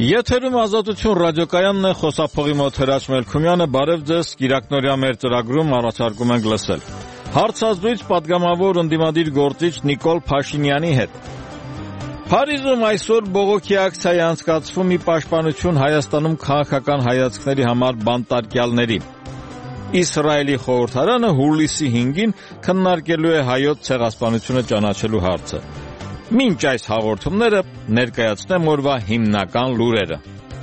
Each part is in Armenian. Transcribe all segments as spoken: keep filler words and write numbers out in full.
Եթերում Ազատություն ռադիոկայանն է, խոսափողի մոտ Հրաչ Մելքումյանը, բարև ձեզ, Կիրակնորյա մեր ծրագրում առաջարկում ենք լսել հարցազրույց պատգամավոր ընդդիմադիր գործիչ Նիկոլ Փաշինյանի հետ։ Փարիզում այսօր բողոքի ակցիա է անցկացվում ի պաշտպանություն Հայաստանում քաղաքական հայացքների համար բանտարկյալների։ Իսրայելի խորհրդարանը հուլիսի հինգին քննարկելու է հայոց ցեղասպանությունը ճանաչելու հարցը։ Մինչ այս հաղորդումները ներկայացնեմ օրվա հիմնական լուրերը։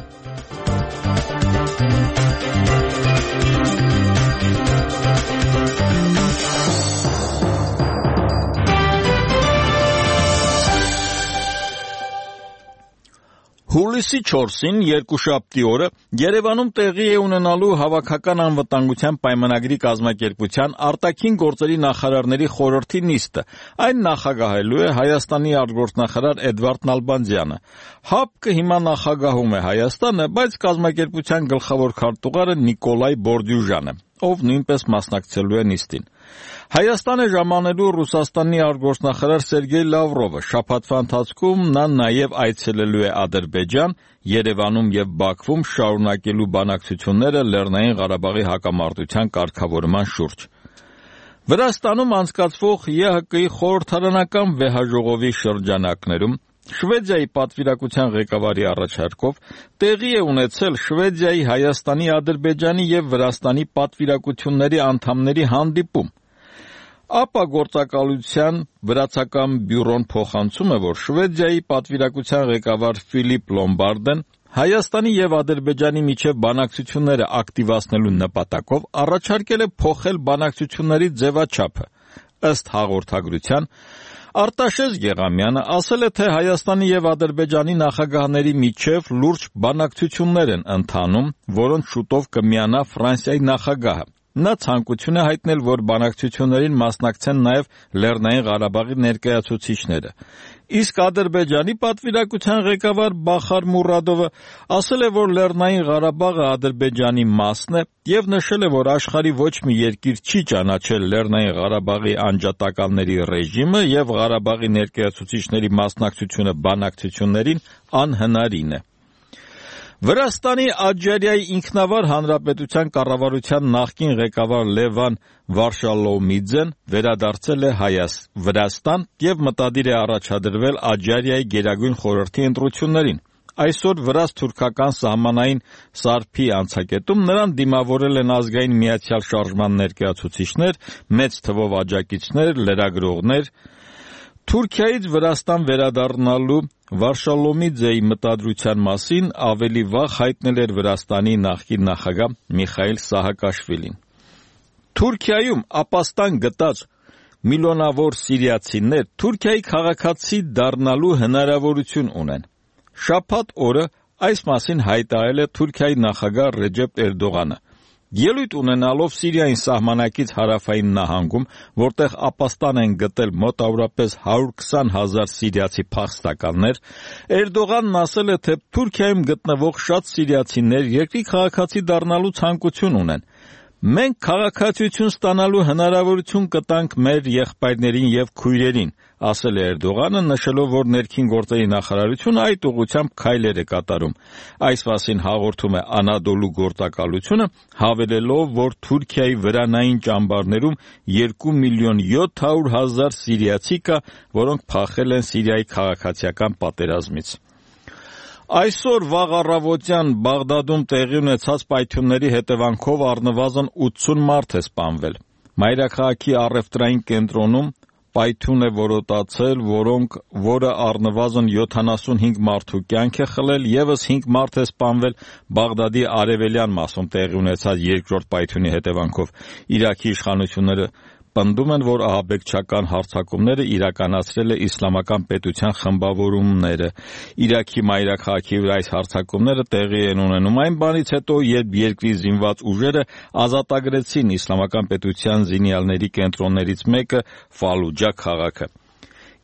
Հուլիսի չորսին երկուշաբթի օրը Երևանում տեղի է ունենալու Հավաքական անվտանգության պայմանագրի կազմակերպության արտաքին գործերի նախարարների խորհրդի նիստը։ Այն նախագահելու է Հայաստանի արտգործնախարար Էդվարդ Նալբանդյանը։ ՀԱՊԿ-ը հիմա նախագահում է Հայաստանը, բայց կազմակերպության գլխավոր քարտուղարը Նիկոլայ Բորդյուժանը, ով նույնպես մասնակցելու է նիստին։ Հայաստան է ժամանելու Ռուսաստանի արտգործնախարար Սերգեյ Լավրովը։ Շաբաթվա ընթացքում նա նաև այցելելու է Ադրբեջան, Երևանում եւ Բաքվում շարունակելու բանակցությունները Լեռնային Ղարաբաղի հակամարտության կարգավորման շուրջ։ Վրաստանում անցկացվող ԵՀԿ-ի խորհրդարանական վեհաժողովի շրջանակներում Շվեդիայի պատվիրակության ղեկավարի առաջարկով տեղի է ունեցել Շվեդիայի, Հայաստանի, Ադրբեջանի եւ Վրաստանի պատվիրակությունների անդամների հանդիպում։ ԱՊԱ գործակալության վրացական բյուրոն փոխանցում է, որ Շվեդիայի պատվիրակության ղեկավար Ֆիլիպ Լոմբարդեն Հայաստանի եւ Ադրբեջանի միջև բանակցությունները ակտիվացնելու նպատակով առաջարկել է փոխել բանակցությունների ձևաչափը։ Ըստ հաղորդագրության, Արտաշես Գեղամյանը ասել է, թե Հայաստանի եւ Ադրբեջանի նախագահների միջև լուրջ բանակցություններ են ընթանում, որոնց շուտով կմիանա Ֆրանսիայի նախագահը։ Նա ցանկություն է հայտնել, որ բանակցություններին մասնակցեն նաև Լեռնային Ղարաբաղի ներկայացուցիչները։ Իսկ Ադրբեջանի պատվիրակության ղեկավար Բախար Մուրադովը ասել է, որ Լեռնային Ղարաբաղը Ադրբեջանի մասն է եւ նշել է, որ աշխարհի ոչ մի երկիր չի ճանաչել Լեռնային Ղարաբաղի անջատականների ռեժիմը եւ Ղարաբաղի ներկայացուցիչների մասնակցությունը բանակցություններին անհնարին է։ Վրաստանի Աջարիայի ինքնավար հանրապետության կառավարության նախկին ղեկավար Լևան Վարշալոմիձեն վերադարձել է Վրաստան եւ մտադիր է առաջադրվել Աջարիայի գերագույն խորհրդի ընտրություններին։ Այսօր վրաց-թուրքական սահմանային սարփի անցակետում նրան դիմավորել են ազգային միացյալ շարժման ներկայացուցիչներ, մեծ թվով աջակիցներ, լրագրողներ։ Թուրքիայից Վրաստան վերադառնալու Վարշալոմիձեի մտադրության մասին ավելի վաղ հայտնել էր Վրաստանի նախկին նախագահ Միխայիլ Սահակաշվիլին։ Թուրքիայում ապաստան գտած միլիոնավոր սիրիացիներ Թուրքիայի քաղաքացի դառնալու հնարավորություն ունեն։ Շաբաթ օրը այս մասին հայտարարել է Թուրքիայի նախագահ Ռեջեփ Էրդողանը։ Ելույթ ունենալով Սիրիային սահմանակից հարավային նահանգում, որտեղ ապաստան են գտել մոտավորապես հարյուր քսան հազար սիրիացի փախստականներ, Էրդողանն ասել է, թե Թուրքիայում գտնվող շատ սիրիացիներ երկրի քաղաքացի դառնալու ցանկություն ունեն։ Մենք քաղաքացիություն ստանալու հնարավորություն կտանք մեր եղբայրներին եւ քույրերին, ասել է Էրդողանը, նշելով, որ ներքին գործերի նախարարությունը այդ ուղղությամբ քայլեր է կատարում։ Այս մասին հաղորդում է Անադոլու գործակալությունը, հավելելով, որ Թուրքիայի վրանային ճամբարներում երկու միլիոն յոթ հարյուր հազար սիրիացի կա, որոնք փախել են Սիրիայի քաղաքացիական պատերազմից։ Այսօր վաղ առավոտյան Բաղդադում տեղի ունեցած պայթյունների հետևանքով առնվազն ութսուն մարդ է սպանվել։ Մայրաքաղաքի առևտրային կենտրոնում պայթյուն է որոտացել, որոնք որը առնվազն յոթանասունհինգ մարդու կյանք է խլել, եւս հինգ մարդ է սպանվել Բաղդադի արևելյան մասում տեղի ունեցած երկրորդ պայթյունի հետևանքով։ Իրաքի իշխանությունները պնդում են, որ ահաբեկչական հարձակումները իրականացրել է իսլամական պետության խմբավորումները։ Իրաքի մայրաքաղաքի վրա այս հարձակումները տեղի են ունենում այն բանից հետո, երբ երկրի զինված ուժերը ազատագրեցին իսլամական պետության զինյալների կենտրոններից մեկը Ֆալուջա քաղաքը։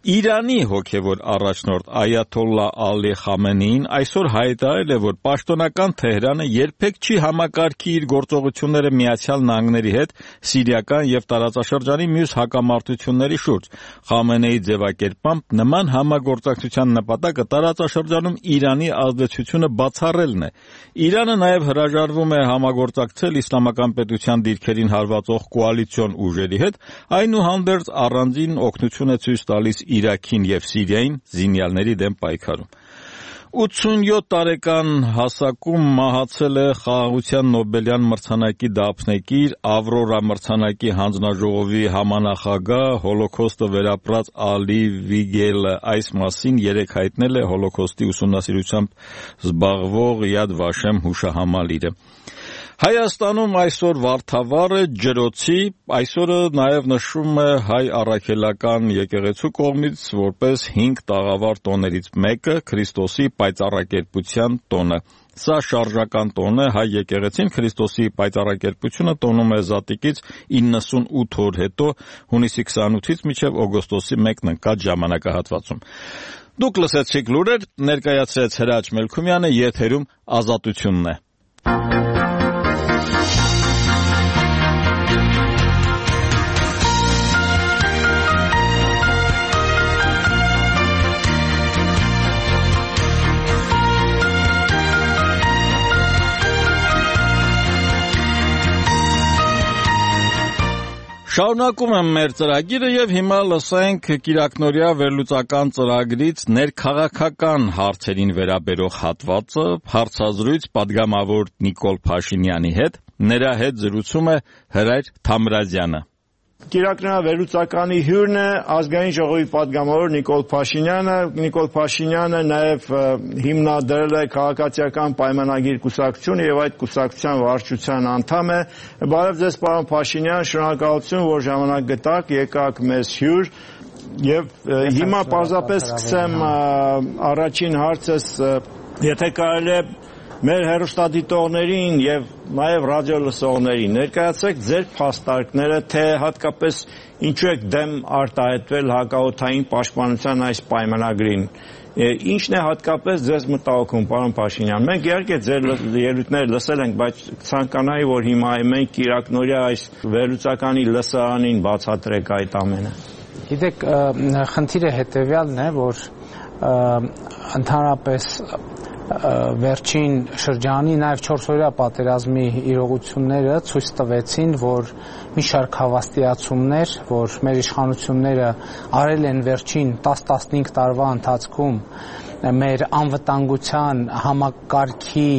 Իրանի հոգևոր առաջնորդ Այաթոլլա Ալի Խամենեին այսօր հայտարարել է, որ պաշտոնական Թեհրանը երբեք չի համակարգի իր գործողությունները Միացյալ Նահանգների հետ սիրիական եւ տարածաշրջանի մյուս հակամարտությունների շուրջ։ Խամենեի ձևակերպմամբ նման համագործակցության նպատակը տարածաշրջանում Իրանի ազդեցությունը բացառելն է։ Իրանը նաեւ հրաժարվում է համագործակցել իսլամական պետության դիրքերին հարվածող կոալիցիոն ուժերի հետ, այնուհանդերձ առանձին օգնություն է ցույց տալիս Իրաքին եւ Սիրիային զինյալների դեմ պայքարում։ ութսունյոթ տարեկան հասակում մահացել է Խաղաղության Նոբելյան մրցանակի դափնեկիր, Ավրորա մրցանակի հանձնաժողովի համանախագահ, Հոլոքոստը վերապրած Ալի Վիգելը։ Այս մասին երեկ հայտնել է Հոլոքոստի ուսումնասիրությամբ զբաղվող Յադ Վաշեմ հուշահամալիրը։ Հայաստանում այսօր Վարդավառ է, ջրոցի, այսօրը նաև նշվում է հայ առաքելական եկեղեցու կողմից որպես հինգ տաղավար տոներից մեկը, Քրիստոսի պայծառակերպության տոնը։ Սա շարժական տոն է, հայ եկեղեցին Քրիստոսի պայծառակերպությունը տոնում է Զատիկից իննսունութ օր հետո, հունիսի քսանութից մինչև օգոստոսի մեկն ընկած ժամանակահատվածում։ Դուք լսեցիք լուրեր, ներկայացրեց Հրաչ Մելքումյանը, եթերում Ազատությունն է։ Շարունակում եմ մեր ծրագիրը եւ հիմա լսենք Կիրակնորյա վերլուծական ծրագրից ներքաղաքական հարցերին վերաբերող հատվածը, հարցազրույց պատգամավոր Նիկոլ Փաշինյանի հետ, նրա հետ զրուցում է Հրայր Թամրազյանը։ Կիրակնորյա վերլուծականի հյուրն է ազգային ժողովի պատգամավոր Նիկոլ Փաշինյանը։ Նիկոլ Փաշինյանը նաև հիմնադրել է քաղաքացիական պայմանագիր կուսակցությունը եւ այդ կուսակցության վարչության անդամ է։ Բարև ձեզ, պարոն Փաշինյան, շնորհակալություն, որ ժամանակ գտաք, եկաք մեզ հյուր։ Եվ հիմա պարզապես սկսեմ առաջին հարցս, եթե կարելի է մեր հեռուստադիտողներին եւ նաեւ ռադիոլսողներին ներկայացրեք ձեր փաստարկները, թե հատկապես ինչու եք դեմ արտահայտվել հակաօդային պաշտպանության այս պայմանագրին։ Ինչն է հատկապես ձեզ մտահոգում, պարոն Փաշինյան։ Մենք իհարկե ձեր ելույթները լսել ենք, բայց ցանկանայի, որ հիմա մենք Կիրակնորյա այս վերլուծականի լսարանին բացատրեք այդ ամենը։ Գիտեք, խնդիրը հետեւյալն է, որ ընդհանրապես վերջին շրջանի նաև չորսօրյա պատերազմի իրողությունները ցույց տվեցին, որ մի շարք հավաստիացումներ, որ մեր իշխանությունները արել են վերջին տասը տասնհինգ տարվա ընթացքում մեր անվտանգության համակարգի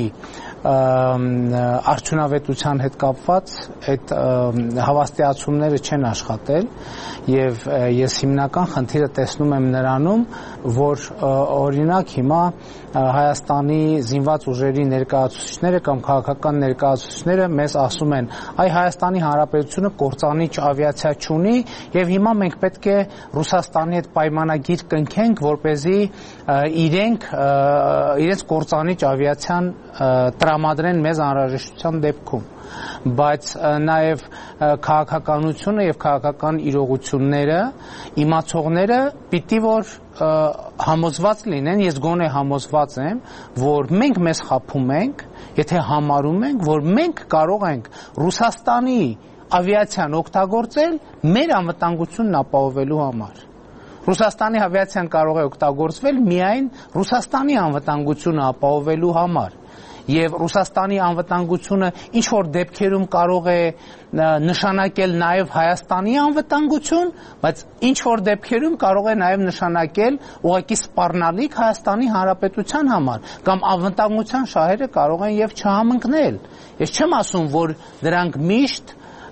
արդյունավետության հետ կապված այդ հավաստիացումները չեն աշխատել եւ ես հիմնական խնդիրը տեսնում եմ նրանում, որ օրինակ հիմա Հայաստանի զինված ուժերի ներկայացուցիչները կամ քաղաքական ներկայացուցիչները մեզ ասում են, այ Հայաստանի Հանրապետությունը կործանիչ ավիացիա չունի եւ հիմա մենք պետք է Ռուսաստանի հետ պայմանագիր կնքենք, որպեսզի իրենք իրենց կործանիչ ավիացիան տրամադրեն մեզ անհրաժեշտության դեպքում, բայց նաև քաղաքականությունը եւ քաղաքական իրողությունները իմացողները պիտի որ համոզված լինեն, ես գոնե համոզված եմ, որ մենք մեզ խաբում ենք, եթե համարում ենք, որ մենք կարող ենք Ռուսաստանի ավիացիան օգտագործել մեր անվտանգությունն ապահովելու համար։ Ռուսաստանի ավիացիան կարող է օգտագործվել միայն Ռուսաստանի անվտանգությունը ապահովելու համար։ Եվ Ռուսաստանի անվտանգությունը ինչ որ դեպքերում կարող է նշանակել նաև Հայաստանի անվտանգություն, բայց ինչ որ դեպքերում կարող է նաև նշանակել ուղղակի սպառնալիք Հայաստանի Հանրապետության համար, կամ անվտանգության շահերը կարող են եւ չհամընկնել։ Ես չեմ ասում, որ դրանք միշտ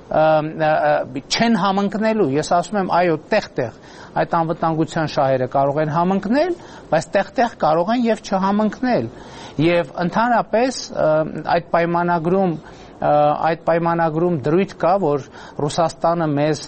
չեն համընկնելու, ես ասում եմ այո, տեղ-տեղ այդ անվտանգության շահերը կարող են համընկնել, բայց տեղ-տեղ կարող են եւ չհամընկնել։ Եվ ընդհանրապես այդ պայմանագրում այդ պայմանագրում դրույթ կա, որ Ռուսաստանը մեզ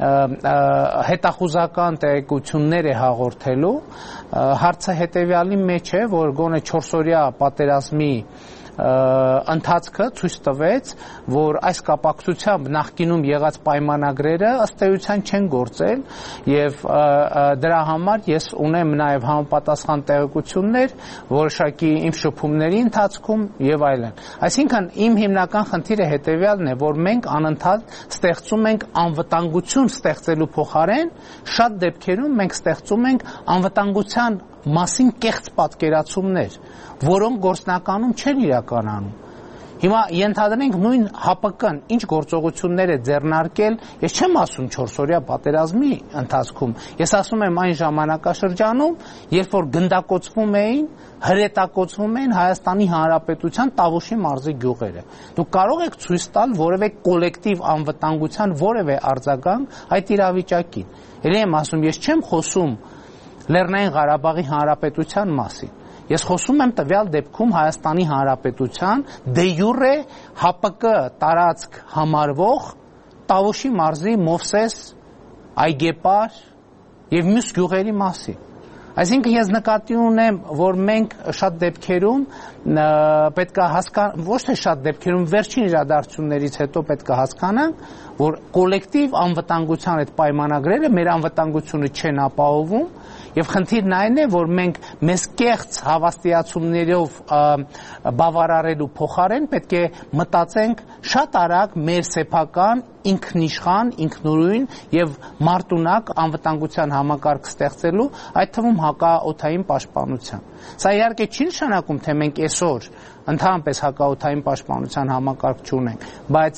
հետախուզական տեղեկություններ է հաղորդելու, հարցը հետեւյալի մեջ է, որ գոնե չորսօրյա պատերազմի ընթացքը ցույց տվեց, որ այս կապակցությամբ նախկինում եղած պայմանագրերը ըստ էության չեն գործել եւ դրա համար ես ունեմ նաեւ համապատասխան տեղեկություններ որոշակի իմ շփումների ընթացքում եւ այլն։ Այսինքն իմ հիմնական խնդիրը հետեւյալն է, որ մենք անընդհատ ստեղծում ենք անվտանգություն ստեղծելու փոխարեն շատ դեպքերում մենք ստեղծում ենք անվտանգության մասին կեղծ պատկերացումներ, որոնք գործնականում չեն իրականանում։ Հիմա ենթադրենք նույն ՀԱՊԿ-ն ինչ գործողություններ է ձեռնարկել, ես չեմ ասում չորսօրյա պատերազմի ընթացքում, ես ասում եմ այն ժամանակաշրջանում, երբ որ գնդակոծվում էին, հրետակոծվում էին Հայաստանի Հանրապետության Տավուշի մարզի գյուղերը։ Դուք կարող եք ցույց տալ որևէ կոլեկտիվ անվտանգության որևէ արձագանք այդ իրավիճակին։ Ելի եմ ասում, ես չեմ խոսում Լեռնային Ղարաբաղի Հանրապետության մասին։ Ես խոսում եմ տվյալ դեպքում Հայաստանի Հանրապետության դե յուրե ՀԱՊԿ տարածք համարվող Տավուշի մարզի Մովսես, Այգեպար եւ մյուս գյուղերի մասին։ Այսինքն ես նկատի ունեմ, որ մենք շատ դեպքերում պետք է հասկանանք, ոչ թե շատ դեպքերում վերջին իրադարձություններից հետո պետք է հասկանանք, որ կոլեկտիվ անվտանգության այդ պայմանագրերը մեր անվտանգությունը չեն ապահովում եւ խնդիրն այն է, որ մենք մեզ կեղծ հավաստիացումներով բավարարելու փոխարեն պետք է մտածենք շատ արագ մեր սեփական ինքնիշխան, ինքնուրույն եւ մարտունակ անվտանգության համակարգ ստեղծելու, այդ թվում հակաօդային պաշտպանության։ Սա իհարկե չի նշանակում, թե մենք այսօր ընդհանրապես հակաօդային պաշտպանության համակարգ չունենք, բայց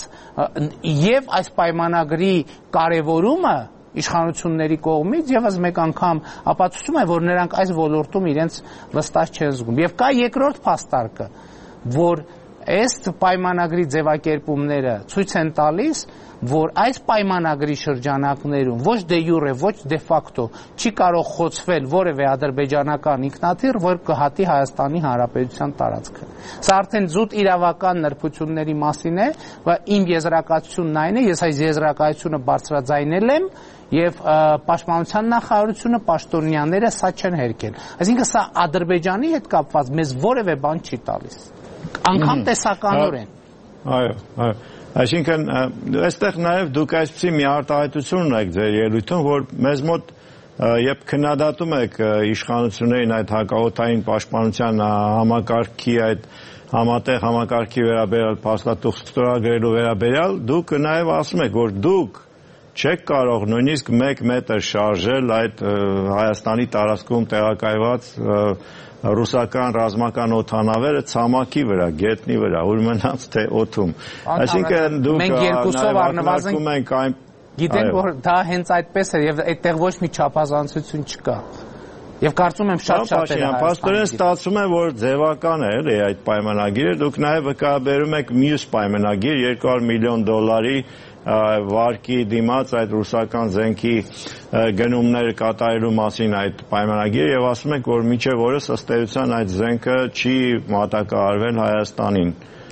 եւ այս պայմանագրի կարեւորումը իշխանությունների կողմից եւս մեկ անգամ ապացուցում է, որ նրանք այս ոլորտում իրենց վստահ չեն զգում։ Եվ կա երկրորդ փաստարկը, որ այս պայմանագրի ձևակերպումները ցույց են տալիս, որ այս պայմանագրի շրջանակներում ոչ դե յուրե, ոչ դե ֆակտո չի կարող խոցվել որևէ ադրբեջանական ինքնաթիռ, որ կհատի Հայաստանի Հանրապետության տարածքը։ Սա արդեն զուտ իրավական նրբությունների մասին է, và իմ եզրակացությունն այն է, ես այս եզրակացությունը բարձրաձայնել եմ եւ պաշտպանության նախարարությունը, պաշտոնյաները սա չեն հերքել։ Այսինքն սա Ադրբեջանի հետ կապված մեզ որևէ բան չի տալիս։ Անկամ տեսականորեն։ Այո, այո։ Այսինքն այստեղ նաև դուք այսպիսի մի արտահայտություն ունեք ձեր ելույթում, որ մեզ մոտ երբ քննադատում եք իշխանություններին այդ հակաօդային պաշտպանության համակարգի այդ համատեղ համակարգի վերաբերյալ փաստաթուղթ ստորագրելու վերաբերյալ, դուք նաև ասում եք, որ դուք չեք կարող նույնիսկ մեկ մետր շարժել այդ Հայաստանի տարածքում տեղակայված ռուսական ռազմական օդանավերը ցամաքի վրա, գետնի վրա, ուր մնաց թե օդում։ Այսինքն դուք մենք երկուսով առնվազն ենք այն գիտենք, որ դա հենց այդպես է եւ այդտեղ ոչ մի չափազանցություն չկա։ Եվ կարծում եմ շատ-շատ է Հայաստանը։ Պաստորեն ստացվում է, որ ձևական է էլի այդ պայմանագիրը, դուք նաև վկայաբերում եք մյուս պայմանագիր երկու հարյուր միլիոն դոլարի վարկի դիմաց այդ ռուսական զենքի գնումները կատարելու մասին այդ պայմանագիրը եւ ասում եք, որ մինչեւ օրս ըստ էության այդ զենքը չի մատակարարվել Հայաստանին։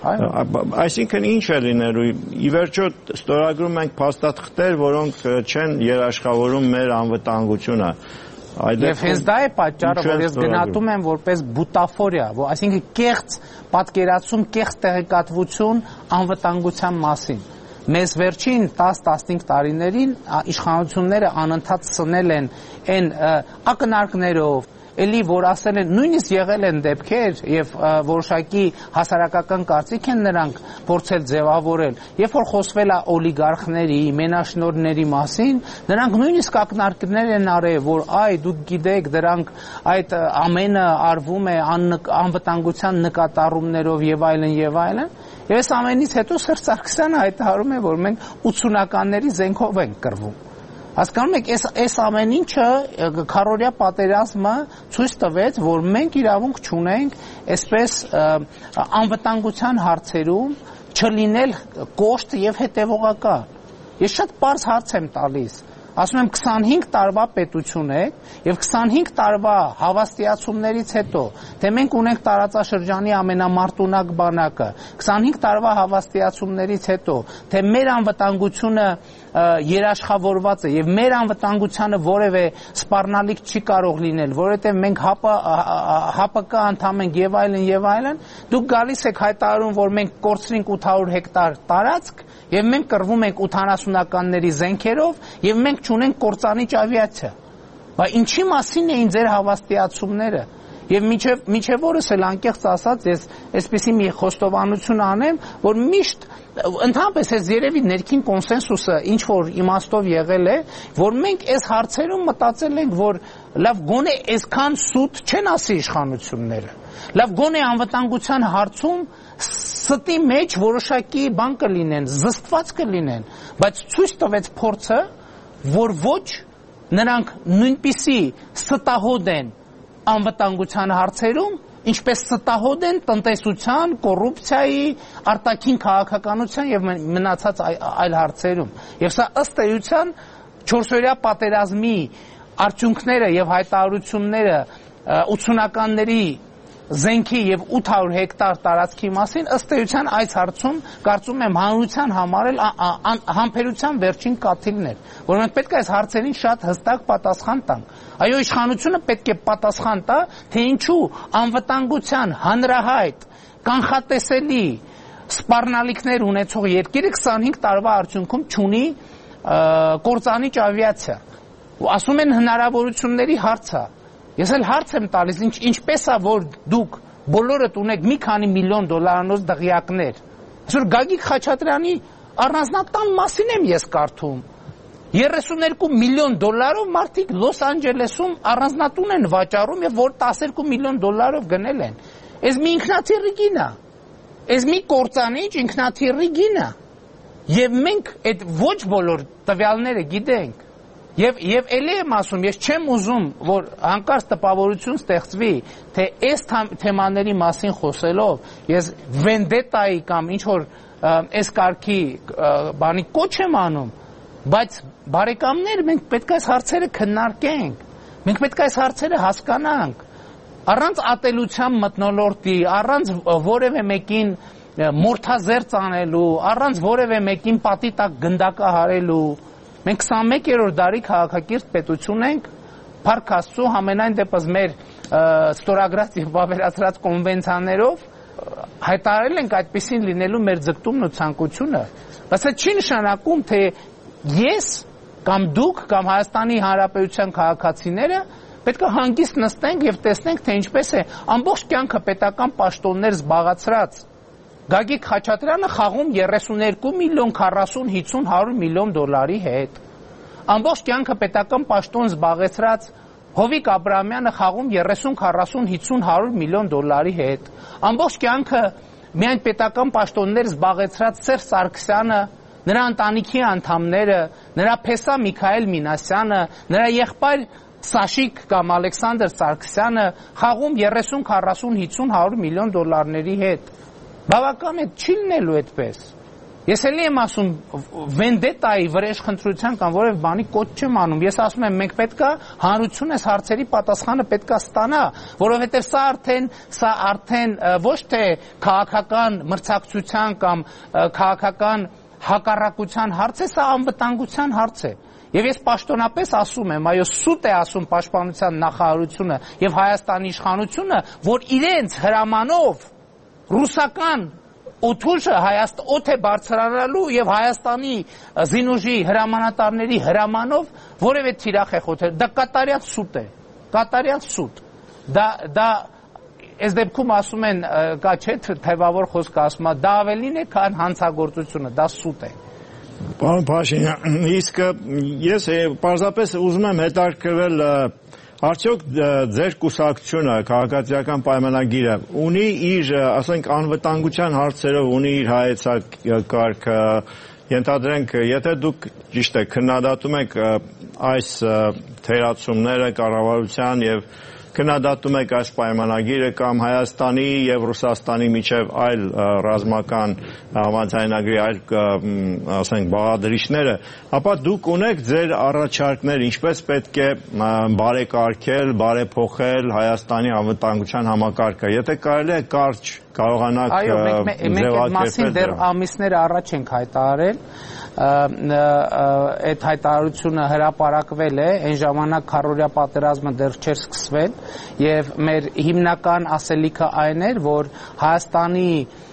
Այսինքն ինչ է լինելու։ Ի վերջո ստորագրում ենք փաստաթղթեր, որոնք չեն երաշխավորում մեր անվտանգությունը։ Եվ հենց դա է պատճառը, որ ես գնահատում եմ որպես բուտաֆորիա, այսինքն կեղծ պատկերացում, կեղծ տեղեկատվություն անվտանգության մասին։ Մեզ վերջին տասը-տասնհինգ տարիներին իշխանությունները անընդհատ սնել են այն ակնարկներով, էլի որ ասել են, նույնիսկ եղել են դեպքեր եւ որոշակի հասարակական կարծիք են նրանք փորձել ձևավորել, երբ որ խոսվել է օլիգարխների, մենաշնորհների մասին, նրանք նույնիսկ ակնարկներ են արել, որ այ դուք գիտեք, դրանք այդ ամենը արվում է անվտանգության նկատառումներով եւ այլն եւ այլն։ Եվ այս ամենից հետո Սերժ Սարգսյանը հայտարարում է, որ մենք ութսունականների զենքով ենք կռվում։ Հասկանում եք, այս ամեն ինչը քառօրյա պատերազմը ցույց տվեց, որ մենք իրավունք չունենք այսպես անվտանգության հարցերում չլինել կոշտ եւ հետեւողական։ Ես շատ պարզ հարց եմ տալիս։ Ասում եմ քսանհինգ տարվա պետություն է եւ քսանհինգ տարվա հավաստիացումներից հետո, թե մենք ունենք տարածաշրջանի ամենամարտունակ բանակը, քսանհինգ տարվա հավաստիացումներից հետո, թե մեր անվտանգությունը երաշխավորված է եւ մեր անվտանգությանը որևէ սպառնալիք չի կարող լինել, որովհետեւ մենք ՀԱՊԿ անդամ ենք եւ այլն եւ այլն, դուք գալիս եք հայտարարում, որ մենք կորցրինք ութ հարյուր հեկտար տարածք եւ մենք կռվում ենք ութանասունականների զենքերով եւ մենք չունենք կործանիչ ավիացիա։ Բայց ինչի մասին էին ձեր հավաստիացումները։ Եվ միջև միջև օրս էլ անկեղծ ասած ես այսպեսի մի խոստովանություն անեմ, որ միշտ ընդհանրապես այս երևի ներքին կոնսենսուսը ինչ որ իմաստով եղել է, որ մենք այս հարցերում մտածել ենք, որ լավ գոնե այսքան սուտ չեն ասի իշխանությունները։ Լավ գոնե անվտանգության հարցում ստի մեջ որոշակի բան կլինեն, զսպված կլինեն, բայց ցույց տվեց փորձը, որ ոչ նրանք նույնպիսի ստահոդ են անվտանգության հարցերում, ինչպես ստահոդ են տնտեսության, կոռուպցիայի, արտաքին քաղաքականության եւ մնացած այլ հարցերում։ Եվ սա ըստ էության չորսօրյա պատերազմի արդյունքները եւ հայտարարությունները ութսունականների զենքի եւ ութ հարյուր հեկտար տարածքի մասին ըստ էության այս հարցում կարծում եմ հանրության համար էլ համբերության վերջին կաթիլն էր, որ մենք պետք է այս հարցերին շատ հստակ պատասխան տանք։ Այո, իշխանությունը պետք է պատասխան տա, թե ինչու անվտանգության հանրահայտ, կանխատեսելի սպառնալիքներ ունեցող երկիրը քսանհինգ տարվա արդյունքում չունի կործանիչ ավիացիա։ Ասում են հնարավորությունների հարց է։ Ես էլ հարց եմ տալիս, ինչ, ինչպես է, որ դուք բոլորդ ունեք մի քանի միլիոն դոլարանոց դղյակներ։ Այսօր Գագիկ Խաչատրյանի առանձնատան մասին եմ ես կարդում։ երեսունյոթ միլիոն դոլարով մարդիկ Լոս Անջելեսում առանձնատուն են վաճառում եւ որ տասներկու միլիոն դոլարով գնել են։ Այս մի ինքնաթիռի գին է։ Այս մի կործանիչ ինքնաթիռի գին է։ Եվ մենք այդ ոչ բոլոր տվյալները գիտենք։ Եվ եւ ելի եմ ասում, ես չեմ ուզում, որ հանկարծ տպավորություն ստեղծվի, թե այս թեմաների մասին խոսելով ես վենդետայի կամ ինչ որ այս կարգի բանի կոչ եմ անում, բայց բարեկամներ, մենք պետք է այս հարցերը քննարկենք, մենք պետք է այս հարցերը հասկանանք, առանց ատելության մթնոլորտի, առանց որևէ մեկին մորթազերծ անելու, առանց որևէ մեկին պատի տակ գնդակահարելու։ Մենք քսանմեկերորդ դարի քաղաքակիրթ պետություն ենք, Փառք Աստծո, համենայն դեպս մեր ստորագրած եւ վավերացրած կոնվենցիաներով հայտարարել ենք այդպեսին լինելու մեր ձգտումն ու ցանկությունը, բայց դա չի նշանակում, թե ես կամ դուք կամ Հայաստանի Հանրապետության քաղաքացիները պետք է հանգիստ նստենք եւ տեսնենք, թե ինչպես է ամբողջ կյանքը պետական պաշտոններ զբաղացրած Գագիկ Խաչատրյանը խաղում երեսունյոթ միլիոն, քառասուն, հիսուն, հարյուր միլիոն դոլարի հետ։ Ամբողջ կյանքը պետական պաշտոն զբաղեցրած Հովիկ Աբրահամյանը խաղում երեսուն, քառասուն, հիսուն, հարյուր միլիոն դոլարի հետ։ Ամբողջ կյանքը միայն պետական պաշտոններ զբաղեցրած Սերժ Սարգսյանը, նրա ընտանիքի անդամները, նրա փեսա Միքայել Մինասյանը, նրա եղբայր Սաշիկ կամ Ալեքսանդր Սարգսյանը խաղում երեսուն, քառասուն, հիսուն, հարյուր միլիոն դոլարների հետ։ Բավական է չի լինելու այդպես։ Ես էլի եմ ասում վենդետայի վրեժխնդրության կամ որևէ բանի կոչ չեմ անում։ Ես ասում եմ մենք պետքա հանրություն այս հարցերի պատասխանը պետքա ստանա, որովհետև սա արդեն սա արդեն ոչ թե քաղաքական մրցակցության կամ քաղաքական հակառակության հարց է, սա անվտանգության հարց է։ Եվ ես պաշտոնապես ասում եմ, այո, սուտ է ասում Պաշտպանության նախարարությունը եւ Հայաստանի իշխանությունը, որ իրենց հրամանով ռուսական օթուշը Հայաստան օդ է բարձրանալու եւ Հայաստանի զինուժի հրամանատարների հրամանով որևէ թիրախ է խոթել։ Դա կատարյալ սուտ է, կատարյալ սուտ։ Դա դա այս դեպքում ասում են կա չէ թեվավոր խոսք ասում է, դա ավելին է, քան հանցագործությունը, դա սուտ է։ Պարոն Փաշինյան, իսկ ես պարզապես ուզում եմ հետաքրքրվել Արդյոք ձեր կուսակցությունը, քաղաքացիական պայմանագիրը ունի իր, ասենք, անվտանգության հարցերով ունի իր հայեցակարգը, ենթադրենք, եթե դուք ճիշտ է քննադատում եք այս թերացումները կառավարության եւ քննադատում եք այս պայմանագիրը կամ Հայաստանի եւ Ռուսաստանի միջև այլ ռազմական համաձայնագրի այլ ասենք բաղադրիչները, ապա դուք ունեք ձեր առաջարկներ, ինչպես պետք է բարեկարգել, բարեփոխել Հայաստանի անվտանգության համակարգը։ Եթե կարելի է կարճ կարողանաք ձևակերպել։ Այո, մենք այդ մասին դեռ ամիսներ առաջ ենք հայտարարել։ այդ հայտարարությունը հրապարակվել է, այն ժամանակ քառօրյա պատերազմը դեռ չէր սկսվել եւ մեր հիմնական ասելիքը այն էր, որ Հայաստանի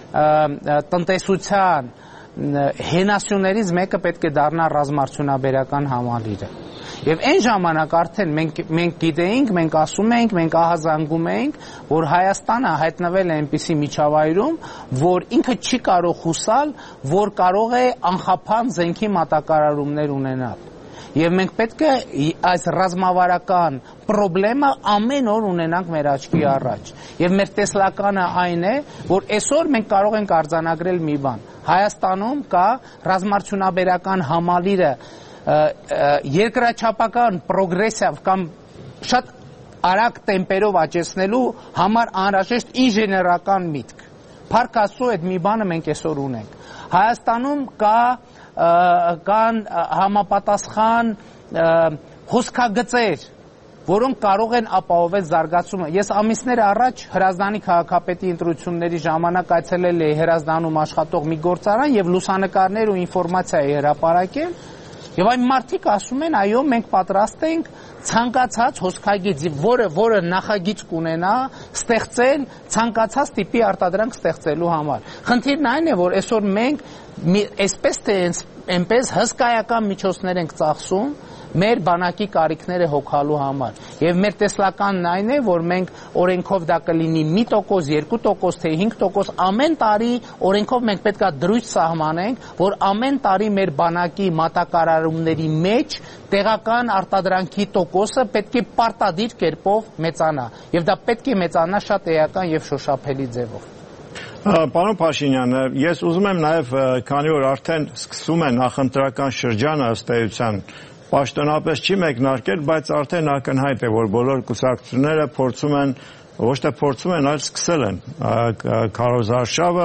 տնտեսության հենասյուներից մեկը պետք է դառնա ռազմարդյունաբերական համալիրը։ Եվ այն ժամանակ արդեն մենք մենք գիտեինք, մենք ասում էինք, մենք ահազանգում էինք, որ Հայաստանը հայտնվել է այնպիսի միջավայրում, որ ինքը չի կարող հուսալ, որ կարող է անխափան զենքի մատակարարումներ ունենալ։ Եվ մենք պետք է այս ռազմավարական խնդրումը ամեն օր ունենանք մեր աչքի առաջ։ Եվ մեր տեսլականը այն է, որ այսօր մենք կարող ենք արձանագրել մի բան։ Հայաստանում կա ռազմարդյունաբերական համալիրը երկրաչափական պրոգրեսիա կամ շատ արագ տեմպերով աճեցնելու համար անհրաժեշտ ինժեներական միտք։ Փառք Աստծո, այդ մի բանը մենք այսօր ունենք։ Հայաստանում կա կան համապատասխան հոսքագծեր, որոնք կարող են ապահովել զարգացումը։ Ես ամիսներ առաջ Հրազդանի քաղաքապետի ընտրությունների ժամանակ այցելել էի Հրազդանում աշխատող մի գործարան եւ լուսանկարներ ու ինֆորմացիա էի հրապարակել, եւ այն մարդիկ ասում են, այո, մենք պատրաստ ենք ցանկացած հոսքագիծ, որը որը նախագիծ կունենա, ստեղծել ցանկացած տիպի արտադրանք ստեղծելու համար։ Խնդիրն այն է, որ այսօր մենք այսպես թե այնպես հսկայական միջոցներ ենք ծախսում մեր բանակի կարիքները հոգալու համար։ Եվ մեր տեսլականն այն է, որ մենք օրենքով դա կլինի մի տոկոս, երկու տոկոս, թե հինգ տոկոս, ամեն տարի օրենքով մենք պետք է դրույթ սահմանենք, որ ամեն տարի մեր բանակի մատակարարումների մեջ տեղական արտադրանքի տոկոսը պետք է պարտադիր կերպով մեծանա։ Եվ դա պետք է մեծանա շատ էական եւ շոշափելի ձևով։ Պարոն Փաշինյան, ես ուզում եմ նաև, քանի որ արդեն սկսում է նախընտրական շրջանը ըստ էության, պաշտոնապես չի մեկնարկել, բայց արդեն ակնհայտ է, որ բոլոր կուսակցությունները փորձում են, ոչ թե փորձում են, այլ սկսել են քարոզարշավը,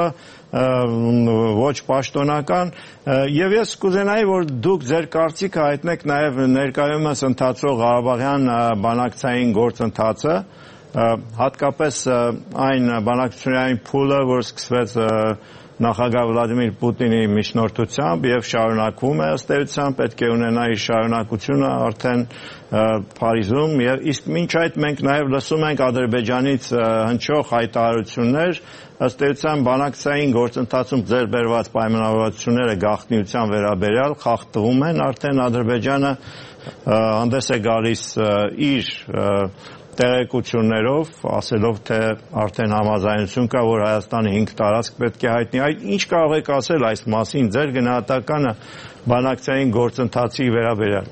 ոչ պաշտոնական, եւ ես կուզենայի, որ դուք ձեր կարծիքը հայտնեք նաև ներկայումս ընթացող Ղարաբաղյան բանակցային գործընթացը, հատկապես այն բանակցությունային փուլը, որ սկսվեց նախագահ Վլադիմիր Պուտինի միջնորդությամբ եւ շարունակվում է ըստ էության, պետք է ունենա իր շարունակությունը արդեն Փարիզում, եւ իսկ մինչ այդ մենք նաեւ լսում ենք Ադրբեջանից հնչող հայտարարություններ, ըստ էության բանակցային գործընթացում ձեր բերված պայմանավորվածությունները գաղտնիության վերաբերյալ խախտվում են, արդեն Ադրբեջանը հանդես է գալիս իր տեղեկություններով, ասելով, թե արդեն համաձայնություն կա, որ Հայաստանը հինգ տարածք պետք է հայտնի։ Այդ ինչ կարող եք ասել այս մասին, ձեր գնահատականը բանակցային գործընթացի վերաբերյալ։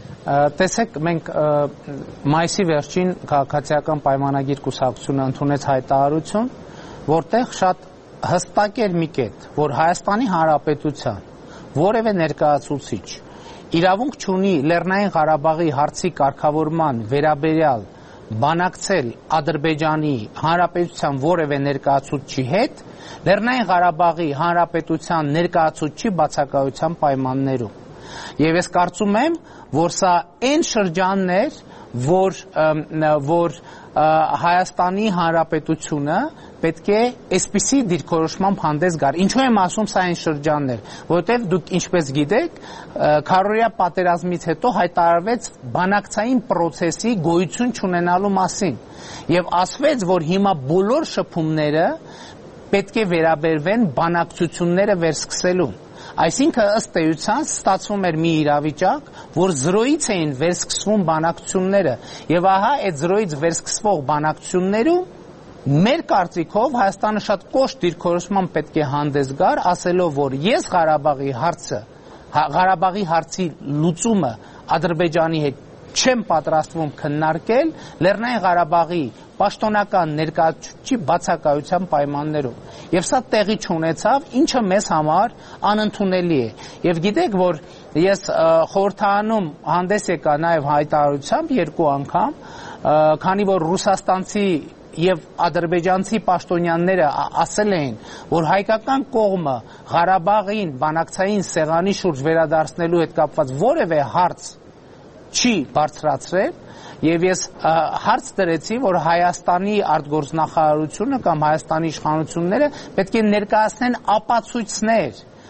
Տեսեք, մենք մայիսի վերջին քաղաքացիական պայմանագիր կուսակցությունը ընդունեց հայտարարություն, որտեղ շատ հստակ էր մի կետ, որ Հայաստանի Հանրապետության որևէ ներկայացուցիչ իրավունք չունի Լեռնային Ղարաբաղի հարցի կարգավորման վերաբերյալ բանակցել Ադրբեջանի Հանրապետության որևէ ներկայացուցչի հետ Լեռնային Ղարաբաղի Հանրապետության ներկայացուցչի բացակայության պայմաններում։ Եվ ես կարծում եմ, որ սա այն շրջանն էր, որ որ Հայաստանի Հանրապետությունը պետք է այսպիսի դիրքորոշմամբ հանդես գար։ Ինչու եմ ասում սա այն շրջանն էր, որովհետև դուք ինչպես գիտեք, քառօրյա պատերազմից հետո հայտարարվեց բանակցային process-ի գոյություն չունենալու մասին եւ ասվեց, որ հիմա բոլոր շփումները պետք է վերաբերվեն բանակցությունները վերսկսելուն։ Այսինքն ըստ էության ստացվում էր մի իրավիճակ, որ զրոյից էին վերսկսվում բանակցությունները եւ ահա այդ զրոյից վերսկսվող բանակցություններում մեր կարծիքով Հայաստանը շատ կոշտ դիրքորոշման պետք է հանդես գար, ասելով, որ ես Ղարաբաղի հարցը, Ղարաբաղի հարցի լուծումը Ադրբեջանի հետ չեմ պատրաստվում քննարկել Լեռնային Ղարաբաղի պաշտոնական ներկայացուցչի բացակայության պայմաններում։ Եվ սա տեղի չունեցավ, ինչը մեզ համար անընդունելի է։ Եվ գիտեք, որ ես խորհրդարանում հանդես եկա նաև հայտարարությամբ երկու անգամ, քանի որ ռուսաստանցի եւ ադրբեջանցի պաշտոնյաները ասել էին, որ հայկական կողմը Ղարաբաղին բանակցային սեղանի շուրջ վերադարձնելու հետ կապված որևէ հարց չի բարձրացրել, եւ ես հարց դրեցի, որ Հայաստանի արտգործնախարարությունը կամ Հայաստանի իշխանությունները պետք է ներկայացնեն ապացույցներ,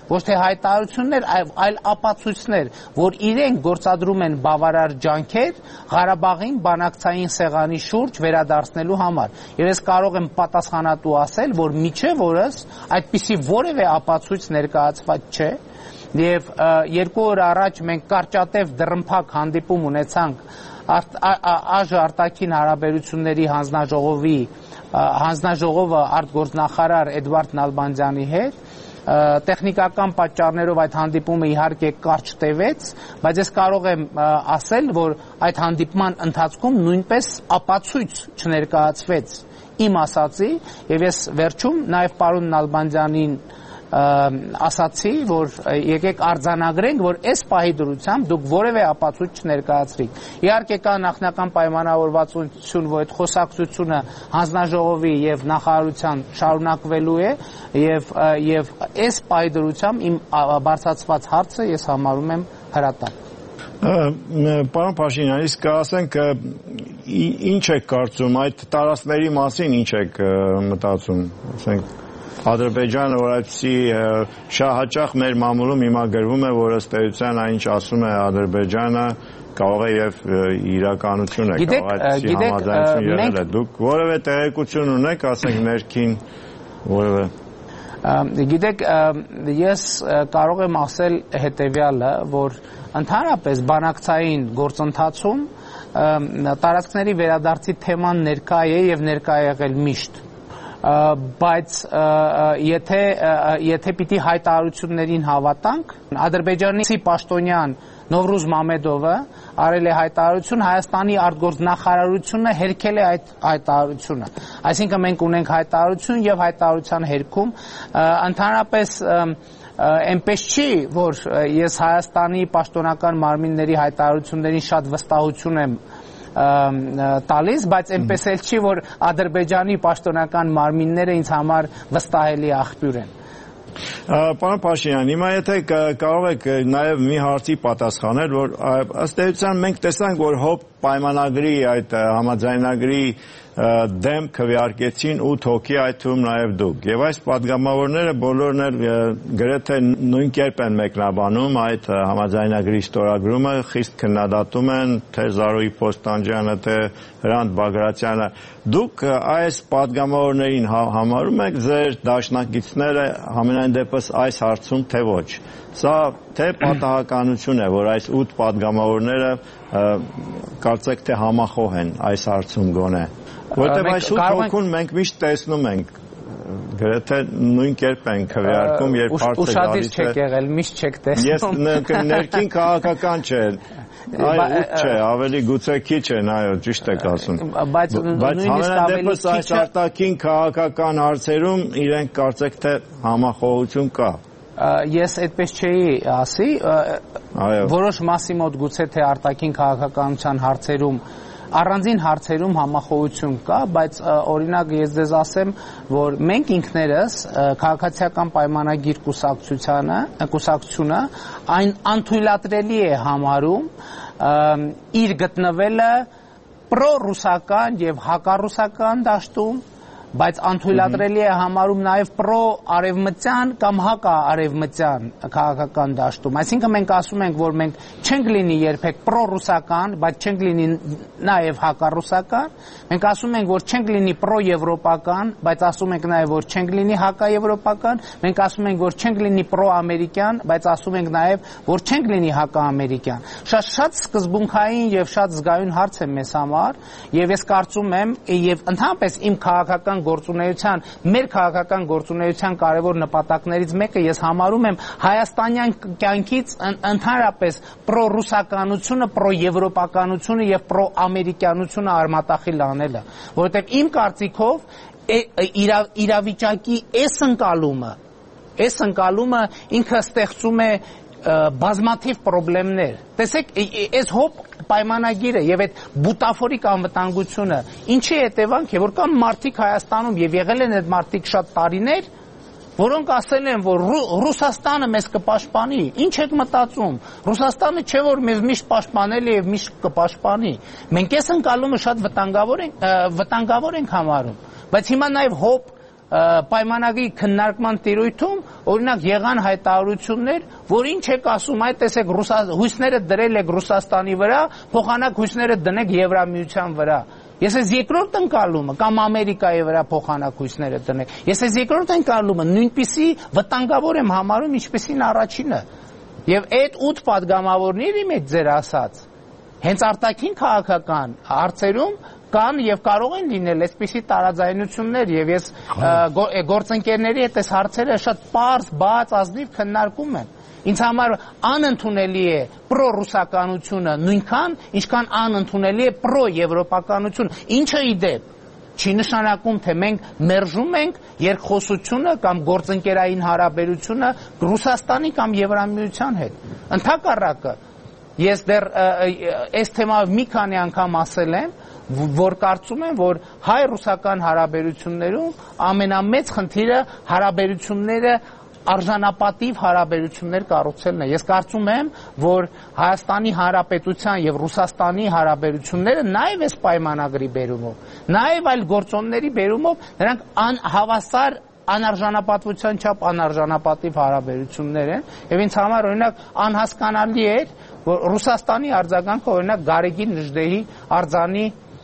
ոչ թե հայտարարություններ, այլ ապացույցներ, որ իրենք գործադրում են բավարար ջանքեր Ղարաբաղին բանակցային սեղանի շուրջ վերադարձնելու համար։ Եվ ես կարող եմ պատասխանատու ասել, որ միջև օրս այդպիսի որևէ ապացույց ներկայացված չէ։ Եվ երկու օր առաջ մենք կարճատև դռնփակ հանդիպում ունեցանք ԱԺ արտաքին հարաբերությունների հանձնաժողովի հանձնաժողովը արտգործնախարար Էդվարդ Նալբանդյանի հետ տեխնիկական պատճառներով այդ հանդիպումը իհարկե կարճ տևեց, բայց ես կարող եմ ասել, որ այդ հանդիպման ընթացքում նույնպես ապացույց չներկայացվեց իմ ասածի, եւ ես վերջում նաեւ պարոն Նալբանդյանին ասացի, որ եկեք արձանագրենք, որ այս պահի դրությամբ դուք որևէ ապացույց չներկայացրիք։ Իհարկե կա նախնական պայմանավորվածություն, որ այդ խոսակցությունը հանձնաժողովի եւ նախարարության շարունակվելու է եւ եւ այս պահի դրությամբ իմ բարձրացված հարցը ես համարում եմ հրատապ։ Պարոն Փաշինյան, իսկ ասենք ինչ եք կարծում այդ տարածքների մասին, ինչ եք մտածում, ասենք Ադրբեջանը, որ այդպիսի շահաճախ մեր մամուլում հիմա գրվում է, որ ըստ էության այն ինչ ասում է Ադրբեջանը կարող է եւ իրականություն է, կարող է այդպիսի համաձայնություն եղել է։ Դուք որևէ տեղեկություն ունեք, ասենք ներքին որևէ։ Գիտեք, ես կարող եմ ասել հետեւյալը, որ ընդհանրապես բանակցային գործընթացում տարածքների վերադարձի թեման ներկա է եւ ներկա է եղել միշտ։ Բայց եթե եթե պիտի հայտարարություններին հավատանք, Ադրբեջանի պաշտոնյան Նովրուզ Մամեդովը արել է հայտարարություն, Հայաստանի արտգործնախարարությունը հերքել է այդ հայտարարությունը։ Այսինքն մենք ունենք հայտարարություն եւ հայտարարության հերքում ընդհանրապես այնպես չի, որ ես Հայաստանի պաշտոնական մարմինների հայտարարություններին շատ վստահություն եմ տալիս, բայց այնպես էլ չի, որ Ադրբեջանի պաշտոնական մարմինները ինձ համար վստահելի աղբյուր են։ Պարոն Փաշինյան, հիմա եթե կարող եք նաև մի հարցի պատասխանել, որ ըստ էության մենք տեսանք, որ հոբ պայմանագրի այդ համաձայնագրի դեմ քվեարկեցին ութ հոգի, այդ թվում նաև դուք։ Եվ այս падգամավորները բոլորն էլ գրեթե նույն կերպ են մեկնաբանում այդ համաձայնագրի ստորագրումը, խիստ քննադատում են թե Զարուհի Պոստանջյանը, թե Հրանտ Բագրատյանը։ Դուք այս падգամավորներին համարում եք ձեր դաշնակիցները համենայն դեպս այս հարցում, թե ոչ։ Սա թե պատահականություն է, որ այս ութ падգամավորները կարծեք թե համախոհ են այս հարցում գոնե։ Որտեղ այս ութ հոգուն մենք միշտ տեսնում ենք, գրեթե նույն կերպ են քվեարկում, երբ հարցը գալիս է։ Ուշադիր չեք եղել, միշտ չեք տեսնում։ Ես ներքին քաղաքական չէ, այ ութ չէ, ավելի գուցե քիչ են, այո, ճիշտ եք ասում։ Բայց համենայն դեպս այս արտաքին քաղաքական հարցերում իրենք կարծեք թե համախոհություն կա։ Ես այդպես չէի ասի, որոշ մասի մոտ գուցե թե արտաքին քաղաքականության հարցերում առանձին հարցերում համախոհություն կա, բայց օրինակ ես ձեզ ասեմ, որ մենք ինքներս քաղաքացիական պայմանագիր կուսակցությանը, կուսակցությունը այն անթույլատրելի է համարում իր գտնվելը պրոռուսական եւ հակառուսական դաշտում, բայց անթույլատրելի է համարում նաև պրո-արևմտյան կամ հակա-արևմտյան քաղաքական դաշտում։ Այսինքն մենք ասում ենք, որ մենք չենք լինի երբեք պրո-ռուսական, բայց չենք լինի նաև հակառուսական։ Մենք ասում ենք, որ չենք լինի պրո-եվրոպական, բայց ասում ենք նաև, որ չենք լինի հակա-եվրոպական։ Մենք ասում ենք, որ չենք լինի պրո-ամերիկյան, բայց ասում ենք նաև, որ չենք լինի հակա-ամերիկյան։ Շատ շատ սկզբունքային եւ շատ զգայուն հարց է մեզ համար, եւ ես կարծում եմ, եւ ընդհանրապես իմ քաղաքական գործունեության, մեր քաղաքական գործունեության կարևոր նպատակներից մեկը ես համարում եմ հայաստանյան կյանքից ընդհանրապես պրո-ռուսականությունը, պրո-եվրոպականությունը եւ պրո-ամերիկյանությունը արմատախիլ անելը, որովհետեւ իմ կարծիքով իրավիճակի այս ընկալումը, այս ընկալումը ինքը ստեղծում է բազմաթիվ խնդիրներ։ Տեսեք, այս հոբ պայմանագիրը եւ այդ բուտաֆորիկ անվտանգությունը ինչի հետևանք է, որ կան մարդիկ Հայաստանում եւ եղել են այդ մարդիկ շատ տարիներ, որոնք ասել են, որ Ռուսաստանը մեզ կպաշտպանի։ Ինչ եք մտածում։ Ռուսաստանը չէ որ մեզ միշտ պաշտպանել է եւ միշտ կպաշտպանի։ Մենք այս ընկալումը շատ վտանգավոր ենք, վտանգավոր ենք համարում։ Բայց հիմա նաեւ հոբ պայմանագրի քննարկման տիրույթում օրինակ եղան հայտարարություններ, որ ինչ եք ասում, այդ տեսեք հույսները դրել եք Ռուսաստանի վրա, փոխանակ հույսները դնեք Եվրամիության վրա։ Ես այս երկրորդ ընկալումը կամ Ամերիկայի վրա փոխանակ հույսները դնեք։ Ես այս երկրորդ ընկալումը նույնպիսի վտանգավոր եմ համարում, ինչպիսին առաջինը։ Եվ այդ ութ պատգամավորների մեջ ձեր ասած հենց արտաքին քաղաքական հարցերում կան եւ կարող են լինել այսպիսի տարաձայնություններ եւ ես գործընկերների հետ այս հարցերը շատ պարզ, բաց, ազնիվ քննարկում եմ։ Ինձ համար անընդունելի է պրոռուսականությունը նույնքան, ինչքան անընդունելի է պրոեվրոպականությունը, ինչը ի դեպ չի նշանակում, թե մենք մերժում ենք երկխոսությունը կամ գործընկերային հարաբերությունը Ռուսաստանի կամ Եվրամիության հետ։ Ընդհակառակը, ես դեռ այս թեմայով մի քանի անգամ ասել եմ, որ կարծում եմ, որ հայ-ռուսական հարաբերություններում ամենամեծ խնդիրը հարաբերությունները արժանապատիվ հարաբերություններ կառուցելն է։ Ես կարծում եմ, որ Հայաստանի Հանրապետության եւ Ռուսաստանի հարաբերությունները նաեւ այս պայմանագրի բերումով, նաեւ այլ գործոնների բերումով նրանք հավասար անարժանապատվության չափ անարժանապատիվ հարաբերություններ են եւ ինձ համար օրինակ անհասկանալի է, որ Ռուսաստանի արձագանքը օրինակ Գարեգին Նժդեհի արձանի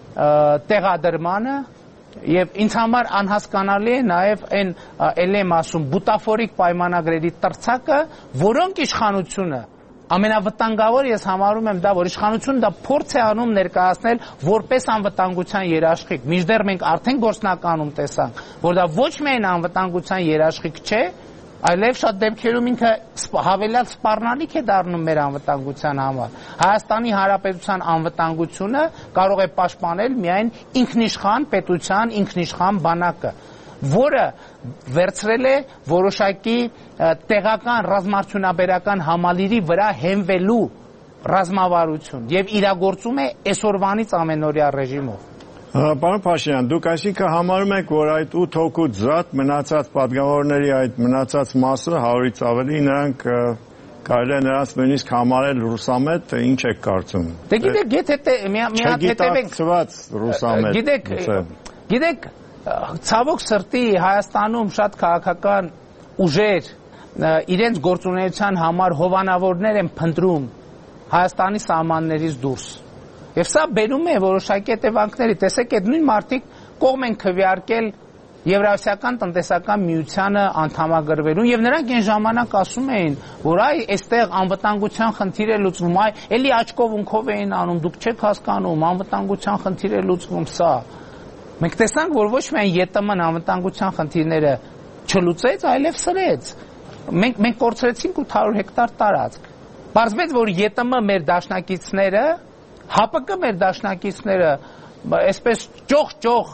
տեղադրմանը եւ ինձ համար անհասկանալի է նաեւ այն ել եմ ասում բուտաֆորիկ պայմանագրերի տրցակը, որոնք իշխանությունը ամենավտանգավոր ես համարում եմ դա, որ իշխանությունը դա փորձ է անում ներկայացնել որպես անվտանգության երաշխիք, մինչդեռ մենք արդեն գործնականում տեսանք, որ դա ոչ միայն անվտանգության երաշխիք չէ, այլև շատ դեպքերում ինքը հավելյալ սպառնալիք է դառնում մեր անվտանգության համար։ Հայաստանի Հանրապետության անվտանգությունը կարող է պաշտպանել միայն ինքնիշխան պետության ինքնիշխան բանակը, որը վերցրել է որոշակի տեղական ռազմարդյունաբերական համալիրի վրա հենվելու ռազմավարություն եւ իրագործում է այսօրվանից ամենօրյա ռեժիմով։ Պարոն Փաշինյան, դուք այսինքն համարում եք, որ այդ ութ հոգու զատ մնացած պատգամավորների այդ մնացած մասը հարյուրից ավելի նրանք կարելի է նրանց նույնիսկ համարել ռուսամետ, ինչ եք կարծում։ Դե գիտեք, եթե մի հատ հետևենք ռուսամետ։ Գիտեք, գիտեք, ցավոք սրտի Հայաստանում շատ քաղաքական ուժեր իրենց գործունեության համար հովանավորներ են փնտրում Հայաստանի սահմաններից դուրս։ Եվ սա բերում է որոշակի հետևանքների, տեսեք, այդ նույն մարդիկ կողմ են քվեարկել Եվրասիական տնտեսական միությանը անդամագրվելուն եւ նրանք այն ժամանակ ասում էին, որ այ այստեղ անվտանգության խնդիր է լուծվում, այ էլի աչքով ունքով էին անում, դուք չեք հասկանում, անվտանգության խնդիր է լուծվում սա։ Մենք տեսանք, որ ոչ միայն ԵՏՄ-ն անվտանգության խնդիրները չլուծեց, այլև սրեց։ Մենք մենք կորցրեցինք ութ հարյուր հեկտար տարածք։ Պարզվեց, որ ԵՏՄ մեր դաշնակիցները ՀԱՊԿ մեր դաշնակիցները այսպես ճոխ-ճոխ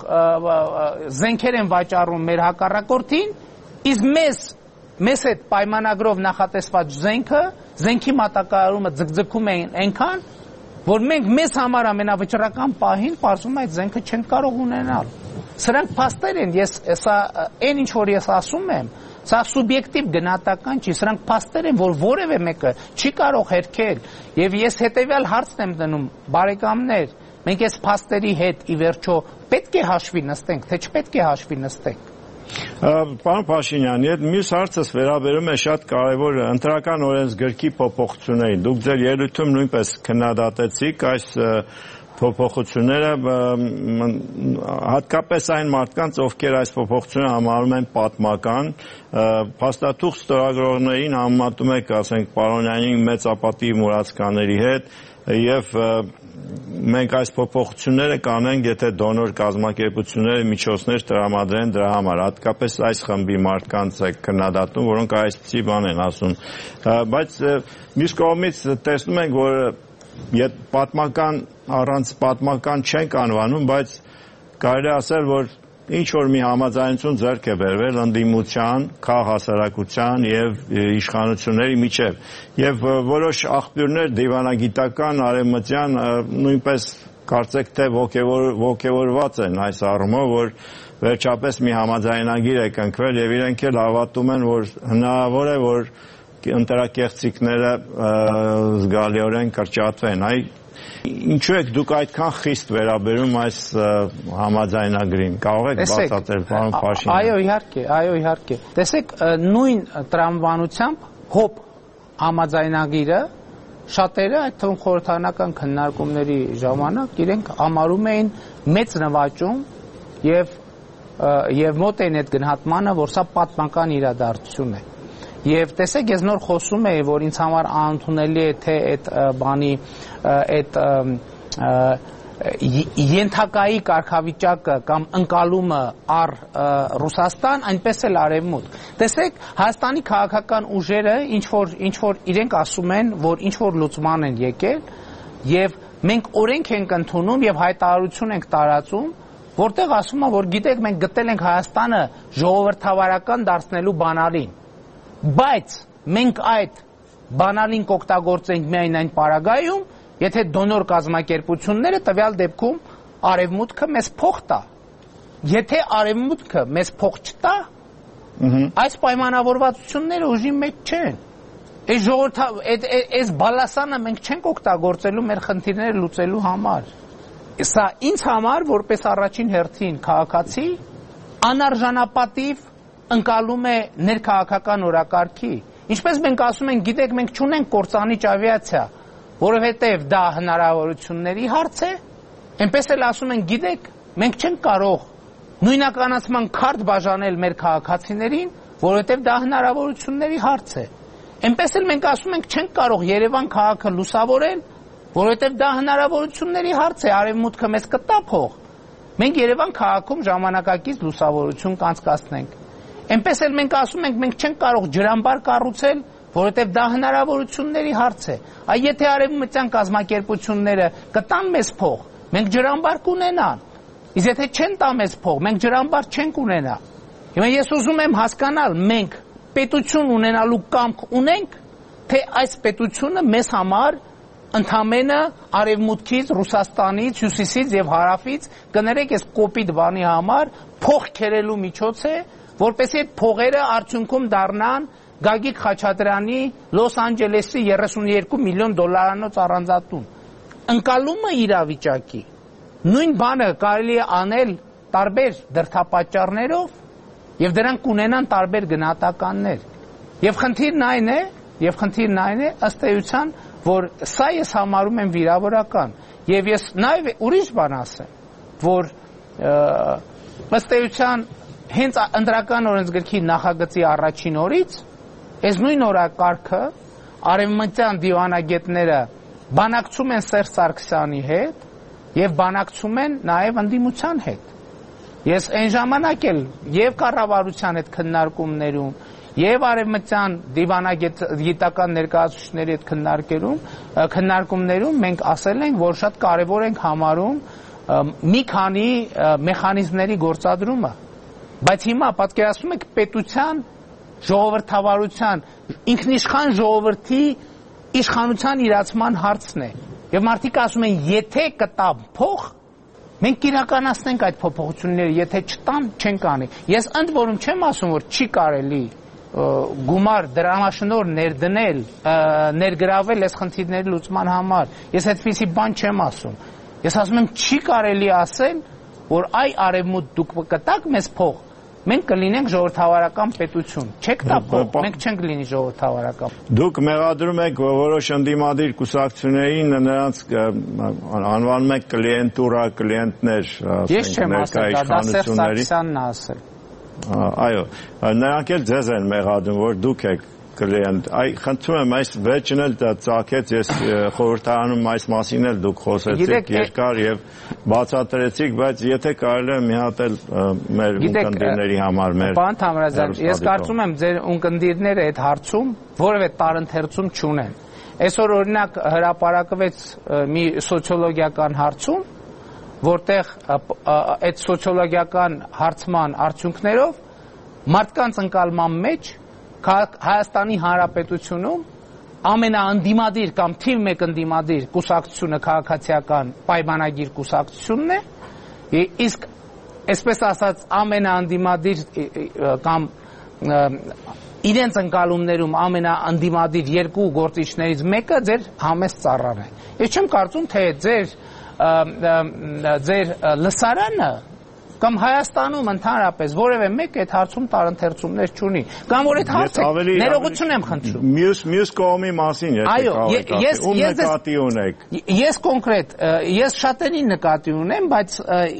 զենքեր են վաճառում մեր հակառակորդին, իսկ մեզ մեզ այդ պայմանագրով նախատեսված զենքը, զենքի մատակարարումը ձգձգում են այնքան, որ մենք մեզ համար ամենավճռական պահին պարզվում է այդ զենքը չենք կարող ունենալ։ Սրանք փաստեր են, ես սա այն ինչ որ ես ասում եմ, սա սուբյեկտիվ գնահատական չի, սրանք փաստեր են, որ որևէ մեկը չի կարող հերքել, եւ ես հետեւյալ հարցն եմ դնում, բարեկամներ, մենք այս փաստերի հետ ի վերջո պետք է հաշվի նստենք, թե չպետք է հաշվի նստենք։ Պարոն Փաշինյան, այդ մյուս հարցս վերաբերում է շատ կարևոր ընտրական օրենսգրքի փոփոխություններին։ Դուք ձեր ելույթում նույնպես քննադատեցիք այս փոփոխությունները, հատկապես այն մարդկանց, ովքեր այս փոփոխությունը համարում են պատմական, փաստաթուղթ ստորագրողներին համեմատում եք, ասենք, Պարոնյանի մեծապատիվ մուրացկաների հետ, եւ մենք այս փոփոխությունները կանենք, եթե դոնոր կազմակերպությունները միջոցներ տրամադրեն դրա համար, հատկապես այս խմբի մարդկանց եք քննադատում, որոնք այսպիսի բան են ասում։ Բայց մյուս կողմից տեսնում ենք, որ պատմական առանց պատմական չենք անվանում, բայց կարելի ասել, որ ինչ որ մի համաձայնություն ձեռք է բերվել ընդդիմության, քաղաքասարակության եւ իշխանությունների միջև, եւ որոշ աղբյուրներ դիվանագիտական, արևմտյան նույնպես կարծեք թե ոգևորված են այս առումով, որ վերջապես մի համաձայնագիր է կնքվել եւ իրենք էլ հավատում են, որ հնարավոր է, որ ընտրակեղծիքները զգալիորեն կրճատվեն։ Այ Ինչու եք դուք այդքան խիստ վերաբերում այս համաձայնագրին, կարող եք բացատրել, պարոն Փաշինյան։ Այո, իհարկե, այո, իհարկե։ Տեսեք, նույն տրամաբանությամբ հոբ համաձայնագիրը շատերը այդ թվում խորհրդարանական քննարկումների ժամանակ իրենք համարում էին մեծ նվաճում եւ եւ մոտ էին այդ գնահատմանը, որ սա պատմական իրադարձություն է։ Եվ տեսեք, ես նոր խոսում եի, որ ինձ համար անընդունելի է թե այդ բանի այդ ենթակայի կարգավիճակը կամ ընկալումը առ Ռուսաստան, այնպես էլ արևմուտք։ Տեսեք, Հայաստանի քաղաքական ուժերը ինչ որ ինչ որ իրենք ասում են, որ ինչ որ լուծման են եկել, եւ մենք օրենք ենք ընդունում եւ հայտարարություն ենք տարածում, որտեղ ասում են, որ գիտեք, մենք գտել ենք Հայաստանը ժողովրդավարական դարձնելու բանալին։ Բայց մենք այդ բանալին կօգտագործենք միայն այն պարագայում, եթե դոնոր կազմակերպությունները տվյալ դեպքում արևմուտքը մեզ փող տա։ Եթե արևմուտքը մեզ փող չտա, այս պայմանավորվածությունները ուժի մեջ չեն։ Այս ժողովրդա այս բալասանը մենք չենք օգտագործելու մեր խնդիրները լուծելու համար։ Սա ինձ համար որպես առաջին հերթին քաղաքացի անարժանապատիվ ընկալում է ներքաղաքական օրակարգի։ Ինչպես մենք ասում ենք, գիտեք, մենք չունենք կործանիչ ավիացիա, որովհետև դա հնարավորությունների հարց է, այնպես էլ ասում ենք, գիտեք, մենք չենք կարող նույնականացման քարտ բաժանել մեր քաղաքացիներին, որովհետև դա հնարավորությունների հարց է։ Այնպես էլ մենք ասում ենք, չենք կարող Երևան քաղաքը լուսավորել, որովհետև դա հնարավորությունների հարց է, արևմուտքը մեզ կտա փող։ Մենք Երևան քաղաքում ժամանակակից լուսավորություն կանցկացնենք։ Այնպես էլ մենք ասում ենք, մենք չենք կարող ջրամբար կառուցել, որովհետև դա հնարավորությունների հարց է։ Այ եթե արևմտյան կազմակերպությունները կտան մեզ փող, մենք ջրամբար կունենան։ Իսկ եթե չեն տա մեզ փող, մենք ջրամբար չենք ունենա։ Հիմա ես ուզում եմ հասկանալ, մենք պետություն ունենալու կամք ունենք, թե այս պետությունը մեզ համար ընդամենը արևմուտքից, Ռուսաստանից, հյուսիսից եւ հարավից, կներեք, այս կոպիտ բանի համար փող քերելու միջոց է, որպեսզի այդ փողերը արդյունքում դառնան Գագիկ Խաչատրյանի Լոս Անջելեսի երեսունյոթ միլիոն դոլարանոց առանձնատուն։ Ընկալումը իրավիճակի նույն բանը կարելի է անել տարբեր դրդապատճառներով եւ դրանք կունենան տարբեր գնահատականներ։ Եվ խնդիրն այն է, եւ խնդիրն այն է, ըստ էության, որ սա ես համարում եմ վիրավորական։ Եվ ես նաեւ ուրիշ բան ասեմ, որ ըստ էության հենց ընտրական օրենսգրքի նախագծի առաջին օրից այս նույն օրակարգը արևմտյան դիվանագետները բանակցում են Սերժ Սարգսյանի հետ եւ բանակցում են նաեւ ընդդիմության հետ։ Ես այն ժամանակ էլ եւ կառավարության հետ քննարկումներում եւ արևմտյան դիվանագիտական ներկայացուցիչների հետ քննարկերում քննարկումներում մենք ասել ենք, որ շատ կարեւոր ենք համարում մի քանի մեխանիզմների գործադրումը։ Բայց հիմա պատկերացնում եք պետության, ժողովրդավարության, ինքնիշխան ժողովրդի իշխանության իրացման հարցն է։ Եվ մարդիկ ասում են, եթե կտա փող, մենք իրականացնենք այդ փոփոխությունները, եթե չտան, չենք անի։ Ես ընդ որում չեմ ասում, որ չի կարելի գումար դրամաշնոր ներդնել, ներգրավել այս խնդիրների լուծման համար։ Ես այդպիսի բան չեմ ասում։ Ես ասում եմ, չի կարելի ասել, որ այ արևմուտք դուք կտաք մեզ փող, մենք կլինենք ժողովրդավարական պետություն։ Չեք տա փող, մենք չենք լինի ժողովրդավարական։ Դուք մեղադրում եք որոշ ընդդիմադիր կուսակցություններին, նրանց անվանում եք կլիենտուրա, կլիենտներ, ես չեմ ասել, դա Սերժ Սարգսյանն է ասել։ Այո, նրանք էլ ձեզ են մեղադրում, որ դուք եք կլիենտ։ Այ խնդրում եմ, այս վերջն էլ դա ծագեց, ես խորհրդարանում այս մասին էլ դուք խոսեցիք երկար եւ բացատրեցիք, բայց եթե կարելի է մի հատ էլ մեր ունկնդիրների համար մեր Պարոն Թամրազյան, ես կարծում եմ ձեր ունկնդիրները այդ հարցում որևէ տարընթերցում չունեն։ Այսօր օրինակ հրապարակվեց մի սոցիոլոգիական հարցում, որտեղ այդ սոցիոլոգիական հարցման արդյունքներով մարդկանց ընկալման մեջ Հայաստանի Հանրապետությունում ամենաընդդիմադիր կամ թիվ մեկ ընդդիմադիր կուսակցությունը քաղաքացիական պայմանագիր կուսակցությունն է, իսկ այսպես ասած ամենաընդդիմադիր կամ իրենց ընկալումներում ամենաընդդիմադիր երկու գործիչներից մեկը ձեր համեստ ծառան է։ Ես չեմ կարծում, թե ձեր ձեր լսարանը կամ Հայաստանում ընդհանրապես որևէ մեկ այդ հարցում տարընթերցումներ չունի, կամ որ այդ հարցը ներողություն եմ խնդրում։ Մյուս մյուս կողմի մասին այո, ես ում նկատի ունեք։ Ես կոնկրետ, ես շատերին նկատի ունեմ, բայց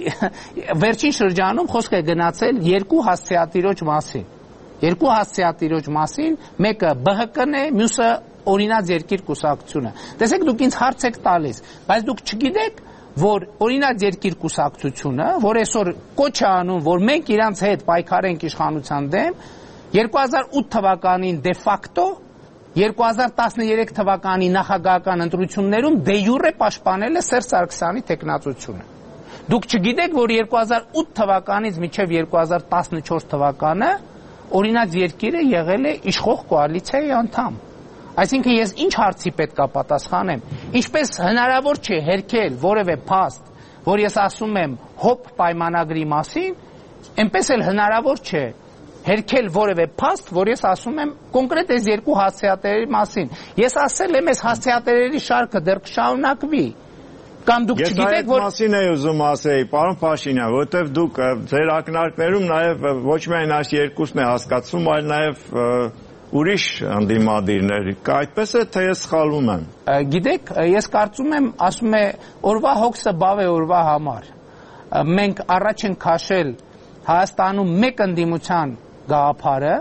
վերջին շրջանում խոսք է գնացել երկու հասցեատիրոջ մասին։ Երկու հասցեատիրոջ մասին, մեկը B H K-ն է, մյուսը Օրինաց երկիր կուսակցությունը։ Տեսեք, դուք ինձ հարց եք տալիս, բայց դուք չգիտեք, որ Օրինաց երկիր կուսակցությունը, որ այսօր կոչ է անում, որ մենք իրանց հետ պայքարենք իշխանության դեմ, երկու հազար ութ թվականին դե ֆակտո, երկու հազար տասներեք թվականի նախագահական ընտրություններում դե յուրե պաշտպանել է Սերժ Սարգսյանի տեխնացությունը։ Դուք չգիտեք, որ երկու հազար ութ թվականից մինչև երկու հազար տասնչորս թվականը Օրինաց երկիրը եղել է իշխող կոալիցիայի անդամ։ Այսինքն ես ինչ հարցի պետք է պատասխանեմ, ինչպես հնարավոր չէ հերքել որևէ փաստ, որ ես ասում եմ հոբ պայմանագրի մասին, այնպես էլ հնարավոր չէ հերքել որևէ փաստ, որ ես ասում եմ կոնկրետ այս երկու հասցեատերերի մասին։ Ես ասել եմ, այս հասցեատերերի շարքը դեռ կշարունակվի։ Կամ դուք չգիտեք, որ Ես այդ մասին էի ուզում ասեի, պարոն Փաշինյան, որովհետև դուք ձեր ակնարկներում նաև ոչ միայն այս երկուսն է հասկացում, այլ նաև ուրիշ անդիմադիրներ, այդպես է, թե ես սխալվում եմ։ Գիտեք, ես կարծում եմ, ասում է, օրվա հոգսը բավ է օրվա համար։ Մենք առաջ ենք քաշել Հայաստանում մեկ ընդդիմության գաղափարը,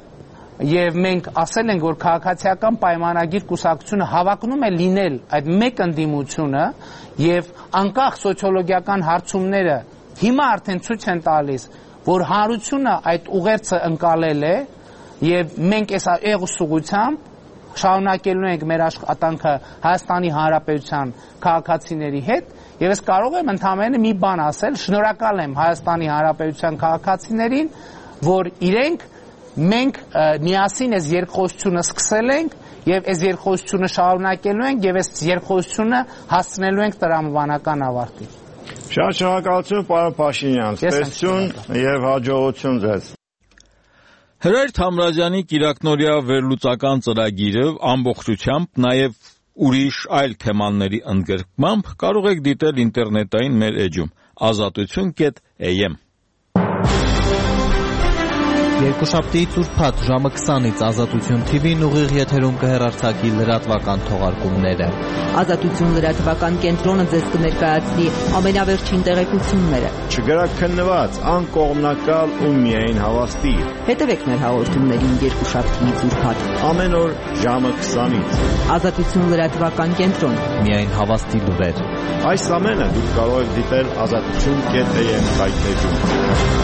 եւ մենք ասել ենք, որ քաղաքացիական պայմանագիր կուսակցությունը հավակնում է լինել այդ մեկ ընդդիմությունը եւ անկախ սոցիոլոգիական հարցումները հիմա արդեն ցույց են տալիս, որ հանրությունը այդ ուղերձը ընկալել է եւ մենք այս եղուսուղությամբ շարունակելու ենք մեր աշխատանքը Հայաստանի Հանրապետության քաղաքացիների հետ եւ ես կարող եմ ընդհանրապես մի բան ասել, շնորհակալ եմ Հայաստանի Հանրապետության քաղաքացիներին, որ իրենք մենք միասին այս երկխոսությունը սկսել ենք եւ այս երկխոսությունը շարունակելու ենք եւ այս երկխոսությունը հասցնելու ենք տրամաբանական ավարտի։ Շատ շնորհակալություն, պարոն Փաշինյան, ստեսություն եւ հաջողություն ձեզ։ Հրայր Թամրազյանի կիրակնօրյա վերլուծական ծրագիրը ամբողջությամբ նաեւ ուրիշ այլ թեմաների ընդգրկմամբ կարող եք դիտել ինտերնետային մեր էջում ազատություն կետ A M Երկուշաբթի ծուրփաթ ժամը քսանից Ազատություն T V-ն ուղիղ եթերում կհեռարձակի լրատվական թողարկումները։ Ազատություն լրատվական կենտրոնը ձեզ կներկայացնի ամենավերջին տեղեկությունները։ Չգրակ քննված, անկողմնակալ ու միայն հավաստի։ Հետևեք մեր հաղորդումներին երկուշաբթի ծուրփաթ Ամեն օր ժամը քսանից։ Ազատություն լրատվական կենտրոն։ Միայն հավաստի լուրեր։ Այս ամենը դուք կարող եք դիտել ազատություն կետ A M սայթում։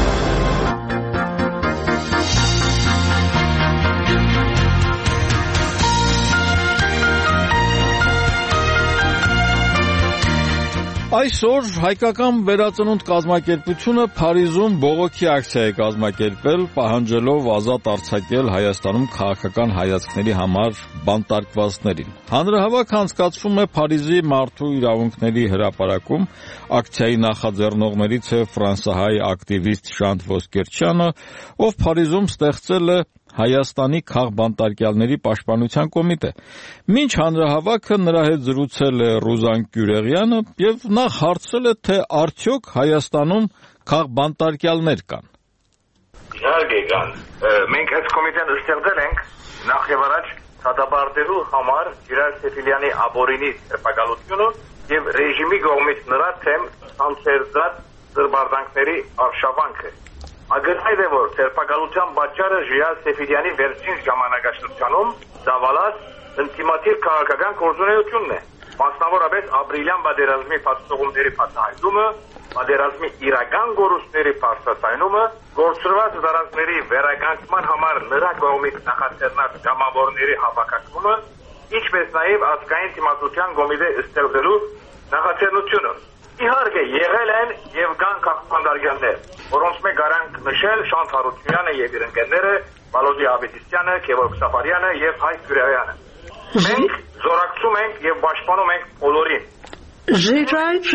Այսօր հայկական վերածնունդ կազմակերպությունը Փարիզում բողոքի ակցիա է կազմակերպել, պահանջելով ազատ արձակել Հայաստանում քաղաքական հայացքների համար բանտարկվածներին։ Հանրահավաք անցկացվում է Փարիզի Մարդու իրավունքների հրապարակում, ակցիայի նախաձեռնողներից է ֆրանսահայ ակտիվիստ Ժանտ Ոսկերչյանը, ով Փարիզում ստեղծել է Հայաստանի քաղբանտարկյալների պաշտպանության կոմիտե։ Մինչ հանրահավաքը նրա հետ զրուցել է Ռուզան Կյուրեղյանը եւ նախ հարցրել է, թե արդյոք Հայաստանում քաղբանտարկյալներ կան։ Իհարկե կան։ Մենք այս կոմիտեն ստեղծել ենք նախ եւ առաջ դատապարտելու համար Ջիրայր Սեֆիլյանի ապօրինի տպագալությունը եւ ռեժիմի կողմից նրա թեմ անցերծած զրբարդանքների արշավանքը։ Ագրհայտ է, որ տերպակալության պատճառը Ջիրայր Սեֆիլյանի վերջին ժամանակաշրջանում դավալած ինտիմատիվ քաղաքական գործունեությունն է։ Մասնավորապես ապրիլյան պատերազմի փաստաթղթերի փաստահայտումը, պատերազմի իրական գորուստների փաստացայնումը, գործրված զարանքների վերականգնման համար նրա կողմից նախաձեռնած ժամավորների հավաքակումը, ինչպես նաև ազգային թիմադրության կոմիտե ստեղծելու նախաձեռնությունը։ Իհարկե եղել են եւ կան քաղաքապետարյաններ, որոնց մեկ garanք նշել Շանթ Հարությունյանը եւ իր ընկերները Վալոդի Ավետիսյանը, Գևորգ Սաֆարյանը եւ Հայկ Գյուրեղյանը։ Մենք զորակցում ենք եւ պաշտպանում ենք բոլորին։ Ժիրայր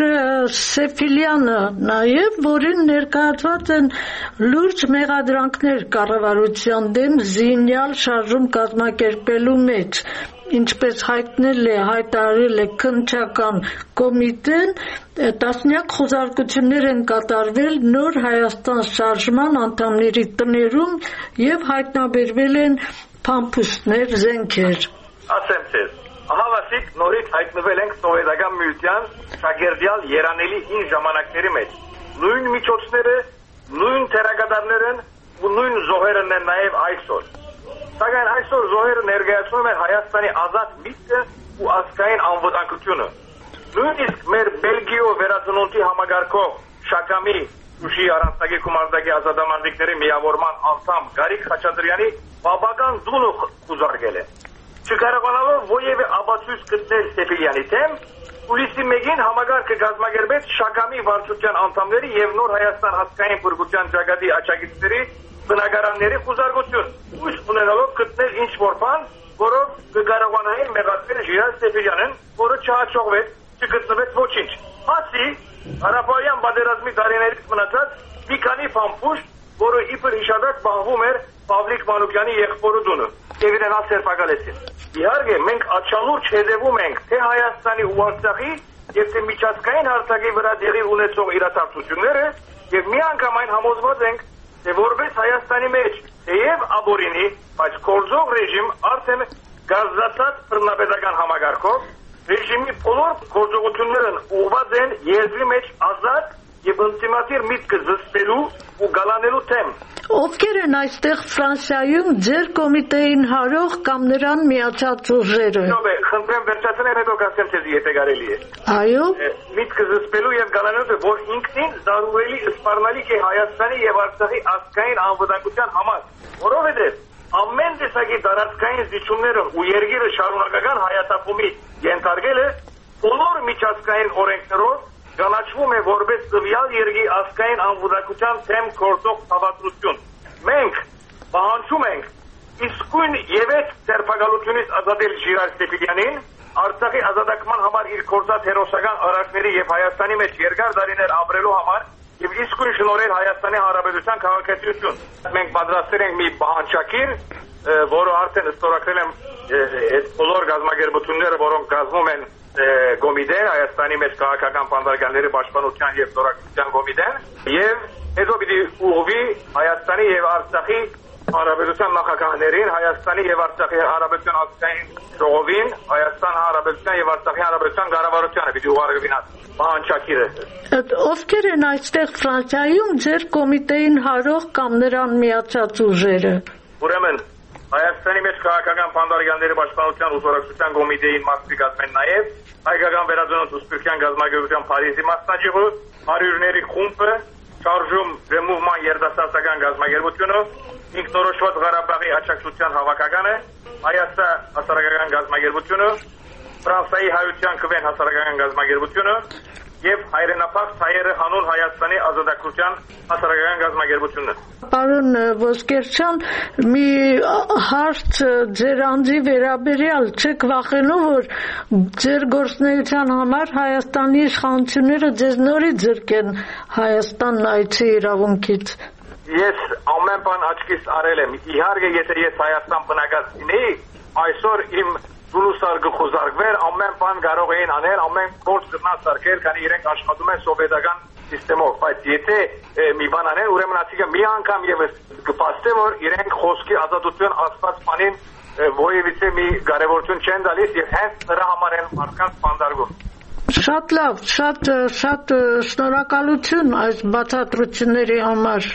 Սեֆիլյանը նաև, որին ներկայացված են լուրջ մեղադրանքներ կառավարության դեմ զինյալ շարժում կազմակերպելու մեջ, ինչպես հայտնել է հայտարարել է քննչական կոմիտեն, տասնյակ խոզարկություններ են կատարվել Նոր Հայաստան շարժման անդամների տներում եւ հայտնաբերվել են փամփուշտներ, զենքեր։ Ասեմ ձեզ, ահավասիկ նորից հայտնվել ենք սովետական միության շագերդյալ երանելի հին ժամանակների մեջ։ Նույն միջոցները, նույն թերագադարներն ու նույն զոհերն են նաև այսօր։ Սակայն այսօր զոհերը ներկայացնում են Հայաստանի ազատ միտքը ու ազգային անվտանգությունը։ Նույնիսկ մեր Բելգիո վերածնունդի համագարկող Շակամի Շուշի առանցնագի գումարտակի ազատամարտիկների միավորման անդամ Գարիկ Խաչատրյանի բաբական դունը խուզարկել է։ Չկարողանալով որևէ ապացույց գտնել Սեֆիլյանի դեմ, հուլիսի մեկին համագարկը կազմակերպեց Շակամի վարչության անդամների եւ Նոր Հայաստան ազգային բուրգության ճակատի աջակիցների բնակարանների խուզարկություն։ Ուշ ունենալով գտնել ինչ որ բան, որով կկարողանային մեղադրել Ժիրայր Սեֆիլյանին, որը չհաջողվեց, չգտնվեց ոչինչ։ Բացի Հարավային պատերազմի տարիներից մնացած մի քանի փամփուշտ, որը իբր հիշադակ բաղվում էր Պավլիկ Մանուկյանի եղբորը դունը, եւ իրեն ասերպակալեցին։ Իհարկե, մենք աչալուրջ հետևում ենք թե Հայաստանի ու Արցախի եւ թե միջազգային հարթակի վրա դեղի ունեցող իրադարձությունները եւ միանգամայն համոզված ենք, թե որպես Հայաստանի մեջ թեև աբորինի, բայց կորձող ռեժիմ արդեն գազացած բռնապետական համագարկով ռեժիմի բոլոր գործողություններն ուղղված են երկրի մեջ ազատ եւ ինտիմատիր միտքը զսպելու ու գալանելու թեմ։ Ովքեր են այստեղ Ֆրանսիայում ձեր կոմիտեին հարող կամ նրան միացած ուժերը։ Խնդրեմ վերջացնեմ, հետո կասեմ թե եթե կարելի է։ Այո։ Միտքը զսպելու եւ գալանելու, որ ինքնին զարուհելի սպառնալիք է Հայաստանի եւ Արցախի ազգային անվտանգության համար, որովհետեւ ամեն տեսակի տարածքային զիջումներն ու երկիրը շարունակական հայատապումի ենթարկելը բոլոր միջազգային օրենքներով գանաչվում է որպես տվյալ երկրի ազգային անվտանգության թեմ գործող ցավատրություն։ Մենք պահանջում ենք իսկույն ևեթ ձերբակալությունից ազատել Ժիրայր Սեֆիլյանին, Արցախի ազատագրման համար իր գործած հերոսական արարքների եւ Հայաստանի մեջ երկար տարիներ ապրելու համար եւ իսկույն շնորհել Հայաստանի Հանրապետության քաղաքացիություն։ Մենք պատրաստել ենք մի պահանջակիր, որը արդեն ստորագրել եմ այդ բոլոր գազམ་ագերբությունները, որոնք կազմում են Կոմիտեն, Հայաստանի մեջ քաղաքական բանտարկյալների պաշտպանության եւ զորակցության կոմիտեն, եւ հետո պիտի ուղղվի Հայաստանի եւ Արցախի Հանրապետության նախագահներին, Հայաստանի եւ Արցախի Հանրապետության ազգային ժողովին, Հայաստան Հանրապետության եւ Արցախի Հանրապետության կառավարությանը պիտի ուղարկվի պահանջակիրը։ Ովքեր են այստեղ Ֆրանսիայում ձեր կոմիտեին հարող կամ նրան միացած ուժերը։ Ուրեմն Հայաստանի մեջ քաղաքական բանտարկյալների պաշտպանության ու զորակցության կոմիտեին մասնակցում են նաև հայկական վերածնունդ ու սփյուռքյան գազམ་ագերբության Փարիզի մասնաճյուղը, հարյուրների խումբը, շարժում դեմովման երդասարտական գազམ་ագերբությունը, ինքնորոշված Ղարաբաղի աջակցության հավաքականը, Հայաստան հասարակական գազམ་ագերբությունը, Ֆրանսիայի հայության քվեն հասարակական գազམ་ագերբությունը եւ հայրենապահ հայերը հանուն Հայաստանի ազատագրության հասարակական գազམ་ագերբությունը։ Պարոն Ոսկերչյան, մի հարց ձեր անձի վերաբերյալ, չեք վախենում, որ ձեր գործունեության համար Հայաստանի իշխանությունները ձեզ նորից զրկեն Հայաստան այցի իրավունքից։ Ես ամեն բան աչքիս արել եմ։ Իհարկե, եթե ես Հայաստան բնակած լինեի, այսօր իմ Դուլուսար գխոզարկվեր, ամեն բան կարող էին անել, ամեն գործ կնած սարքել, քանի իրենք աշխատում են սովետական սիստեմով, բայց եթե մի բան անեն, ուրեմն ասիկա մի անգամ եւս կփաստե, որ իրենք խոսքի ազատություն ասված բանին որևիցե մի կարևորություն չեն տալիս եւ հենց նրա համար են մարդկանց բանդարգում։ Շատ լավ, շատ շատ շնորհակալություն այս բացատրությունների համար։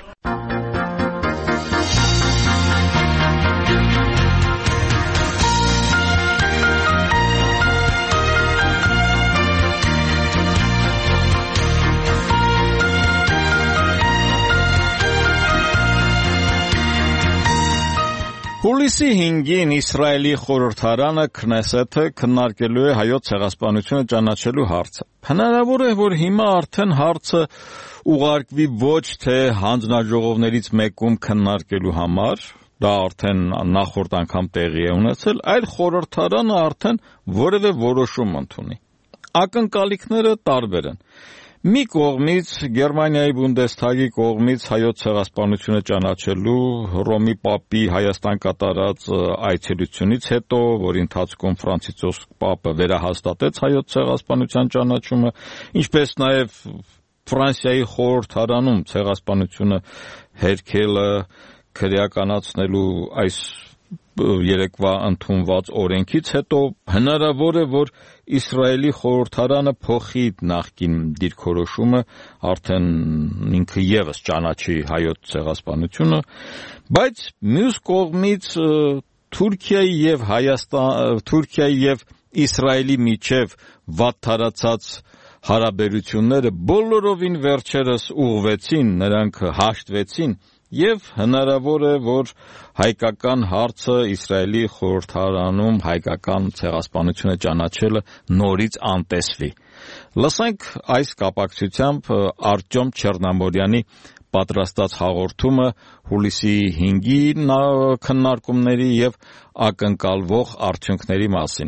Հուլիսի հինգին Իսրայելի խորհրդարանը Քնեսեթը քննարկելու է հայոց ցեղասպանությունը ճանաչելու հարցը։ Հնարավոր է, որ հիմա արդեն հարցը ուղարկվի ոչ թե հանձնաժողովներից մեկում քննարկելու համար, դա արդեն նախորդ անգամ տեղի է ունեցել, այլ խորհրդարանը արդեն որևէ որոշում ընդունի։ ակնկալիքները տարբեր են։ Մի կողմից Գերմանիայի Բունդեսթագի կողմից հայոց ցեղասպանությունը ճանաչելու Հռոմի Պապի Հայաստան կատարած այցելությունից հետո, որի ընթացքում Ֆրանցիսկոս Պապը վերահաստատեց հայոց ցեղասպանության ճանաչումը, ինչպես նաև Ֆրանսիայի խորհրդարանում ցեղասպանությունը հերքելը քրեականացնելու այս երեկվա ընդունված օրենքից հետո հնարավոր է, որ Իսրայելի խորհրդարանը փոխի նախկին դիրքորոշումը, արդեն ինքը եւս ճանաչի հայոց ցեղասպանությունը, բայց մյուս կողմից Թուրքիայի եւ Հայաստան, Թուրքիայի եւ Իսրայելի միջև վատթարացած հարաբերությունները բոլորովին վերջերս ուղղվեցին, նրանք հաշտվեցին եւ հնարավոր է, որ հայկական հարցը Իսրայելի խորհրդարանում հայկական ցեղասպանությունը ճանաչելը նորից անտեսվի։ Լսենք այս կապակցությամբ Արտյոմ Չեռնամորյանի պատրաստած հաղորդումը հուլիսի հինգի քննարկումների եւ ակնկալվող արդյունքների մասին։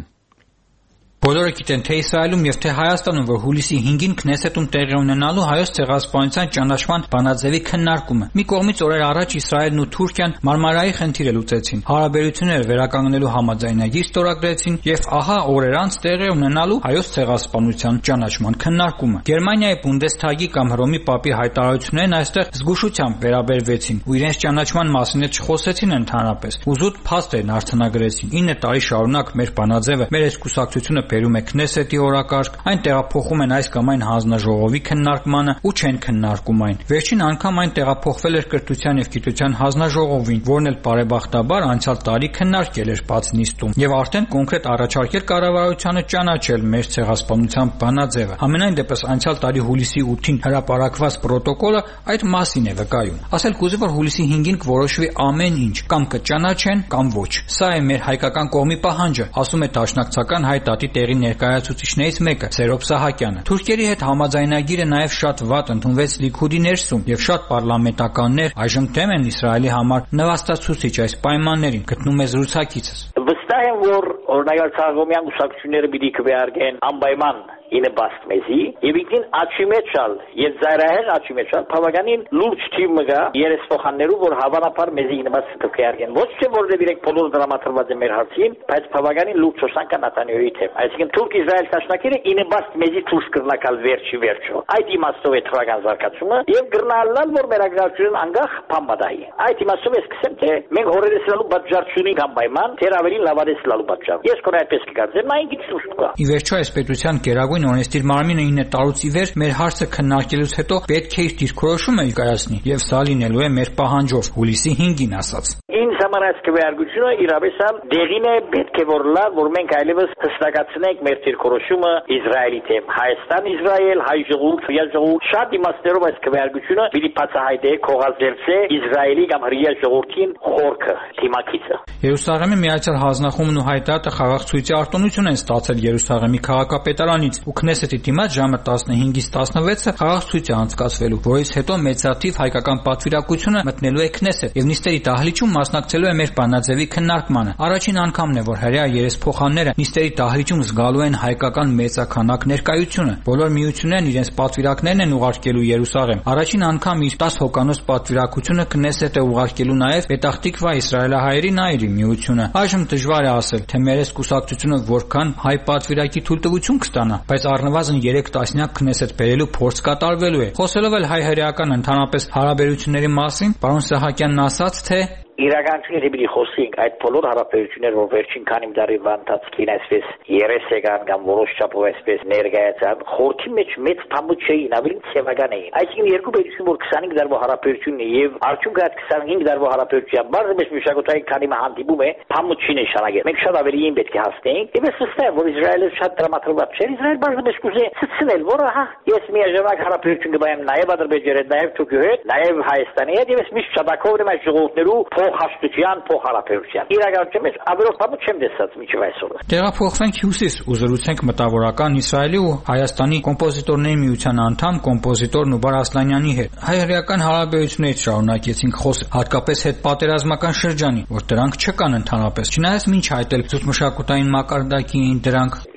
Բոլորը գիտեն, թե Իսրայելում եւ թե Հայաստանում, որ հուլիսի հինգին Քնեսետում տեղի ունենալու հայոց ցեղասպանության ճանաչման բանաձևի քննարկումը։ Մի կողմից օրեր առաջ Իսրայելն ու Թուրքիան Մարմարայի խնդիրը լուծեցին, հարաբերությունները վերականգնելու համաձայնագիր ստորագրեցին եւ ահա օրեր անց տեղի ունենալու հայոց ցեղասպանության ճանաչման քննարկումը։ Գերմանիայի Բունդեսթագի կամ Հռոմի Պապի հայտարարություններն այստեղ զգուշությամբ վերաբերվեցին ու իրենց ճանաչման մասին չխոսեցին ընդհանրապես։ Ուզուտ փաստ արձանագրեցին։ ինը տարի շարունակ մեր բանաձևը, մեր այս կուսակցությունը բերում է Քնեսետի օրակարգ, այն տեղափոխում են այս կամ այն հանձնաժողովի քննարկմանը ու չեն քննարկում այն։ Վերջին անգամ այն տեղափոխվել էր Կրթության եւ Գիտության հանձնաժողովին, որն էլ բարեբախտաբար անցյալ տարի քննարկել էր բաց նիստում եւ արդեն կոնկրետ առաջարկել կառավարությանը ճանաչել մեր ցեղասպանության բանաձևը։ Համենայն դեպս անցյալ տարի հուլիսի ութին հրապարակված պրոտոկոլը այդ մասին է վկայում։ Ասել կուզի, որ հուլիսի հինգին կորոշվի ամեն ինչ, կամ կճանաչեն, կամ ոչ։ Սա է մեր հայկական կողմի պահանջը, ասում է դաշնակցական հայ տատի տեղի ներկայացուցիչներից մեկը Սերոբ Սահակյանը։ Թուրքերի հետ համաձայնագիրը նաև շատ վատ ընդունվեց Լիքուդի ներսում եւ շատ պարլամենտականներ այժմ դեմ են Իսրայելի համար նվաստացուցիչ այս պայմաններին, գտնում է զրուցակիցս։ Վստահ եմ, որ օրինակ ցաղոմյան ուսակցությունները պիտի քվեարկեն անպայման ինը բաստ մեզի եւ ինքին աչի մեջալ եւ զայրահեղ աչի մեջալ բավականին լուրջ թիմը գա երեսփոխաններու, որ հավանաբար մեզի ինը բաստ քվեարկեն, ոչ թե որ դիրեք բոլոր դրամատրված է մեր հարցին, բայց բավականին լուրջ շոսանքա Նատանյոյի թեմ։ Այսինքն Թուրք-Իսրայել ճաշնակիրը ինը բաստ մեզի ցույց կրնակալ վերջի վերջո։ Այդ իմաստով է թվական զարգացումը եւ գրնալալ, որ մեր ագրարությունն անգախ փամբադայի։ Այդ իմաստով է սկսեմ, թե մենք հորերս լալու բաժարչունի կամբայման, թե ավելի լավարես լալու բաժար։ Ես կորա այդպես կգործեմ, այն գիտի ցույց կա։ Ի վերջո այս պետության գերագույն օրենսդիր մարմինը ինը տարուց ի վեր մեր հարցը քննարկելուց հետո պետք է իր դիրքորոշումը կայացնի եւ սա լինելու է մեր պահանջով հուլիսի հինգին ասած։ Ինձ համար այս քվեարկությունը իրավեսալ դեղին է, պետք է որ լա, որ մենք այլևս հստակացնենք մեր դիրքորոշումը Իսրայելի թեմ։ Հայաստան, Իսրայել, հայ ժողով, հրեա ժողով, շատ իմաստերով այս քվեարկությունը պիտի բացահայտե քողազերծե Իսրայելի կամ հրեա ժողովրդին խորքը, թիմակիցը։ Երուսաղեմի Միացյալ Հանձնախումբն ու Հայտարարը խաղաղ ցույցի արտոնություն են ստացել Երուսաղեմի քաղաքապետարանից ու Քնեսետի դիմաց ժամը տասնհինգից տասնվեցը խաղաղ ցույց է անցկացվելու, որից հետո մեծաթիվ հայկական պատվիրակությունը մտնելու է Քնեսետ եւ նիստերի դահլիճում մասնակցելու է մեր բանաձևի քննարկմանը։ Առաջին անգամն է, որ հրեա երեսփոխանները նիստերի դահլիճում զգալու են հայկական մեծաքանակ ներկայությունը։ Բոլոր միություններն իրենց պատվիրակներն են ուղարկելու Երուսաղեմ։ Առաջին անգամ իր տասը հոկանոց պատվիրակությունը Քնեսետ է ուղարկելու նաեւ Պետախտիկվա իսրայելահայերի նայրի միությունը։ Այժմ դժվար է ասել, թե մեր այս կուսակցությունը որքան հայ պատվիրակի թույլտվություն կստանա, բայց առնվազն երեք տասնյակ Քնեսետ բերելու փորձ կատարվելու է։ Խոսելով էլ հայ-հրեական ընդհանրապես հարաբերությունների մասին, պարոն Սահակյանն ասաց, թե իրականությունների պիտի խոսենք այդ բոլոր հարաբերությունները, որ վերջին քանի տարի ընթացքին այսպես երես եկան կամ որոշ չափով այսպես ներկայացան, խորքի մեջ մեծ փամուկ չէին, ավելի ցեվական էին։ Այսինքն երկու պետություն, որ քսանհինգ տարվա հարաբերությունն է եւ արդյունքը այդ քսանհինգ տարվա հարաբերության բարձր մեջ մշակութային քանի մը հանդիպում է, փամուկ չի նշանակել։ Մենք շատ ավելի են պետք է հասնենք։ Եվ ես վստահ եմ, որ Իսրայելը շատ դրամատրված չէ։ Իսրայել բարձր մեջ կուզե ցցնել, որ ահա ես միաժամանակ հարաբերություն կբայեմ նաեւ Ադրբեջանի հետ, նաեւ Թուրքիայի հետ, նաեւ Հայաստանի հետ, եւ ես միշտ շտակով եմ այս ժողովուրդներու փոխհաշտության, փոխհարաբերության։ Իրականություն ես ավերոփամու չեմ տեսած միջև այսօր։ Տեղափոխվենք հյուսիս ու զրուցենք մտավորական Իսրայելի ու Հայաստանի կոմպոզիտորների միության անդամ կոմպոզիտոր Նուբար Ասլանյանի հետ։ Հայ-հրեական հարաբերություններից շարունակեցինք խոսել, հատկապես հետպատերազմական շրջանի, որ դրանք չկան ընդհանրապես։ Չնայած մինչ այդ էլ զուտ մշակութային մակարդակի էին դրանք։ Գիտեք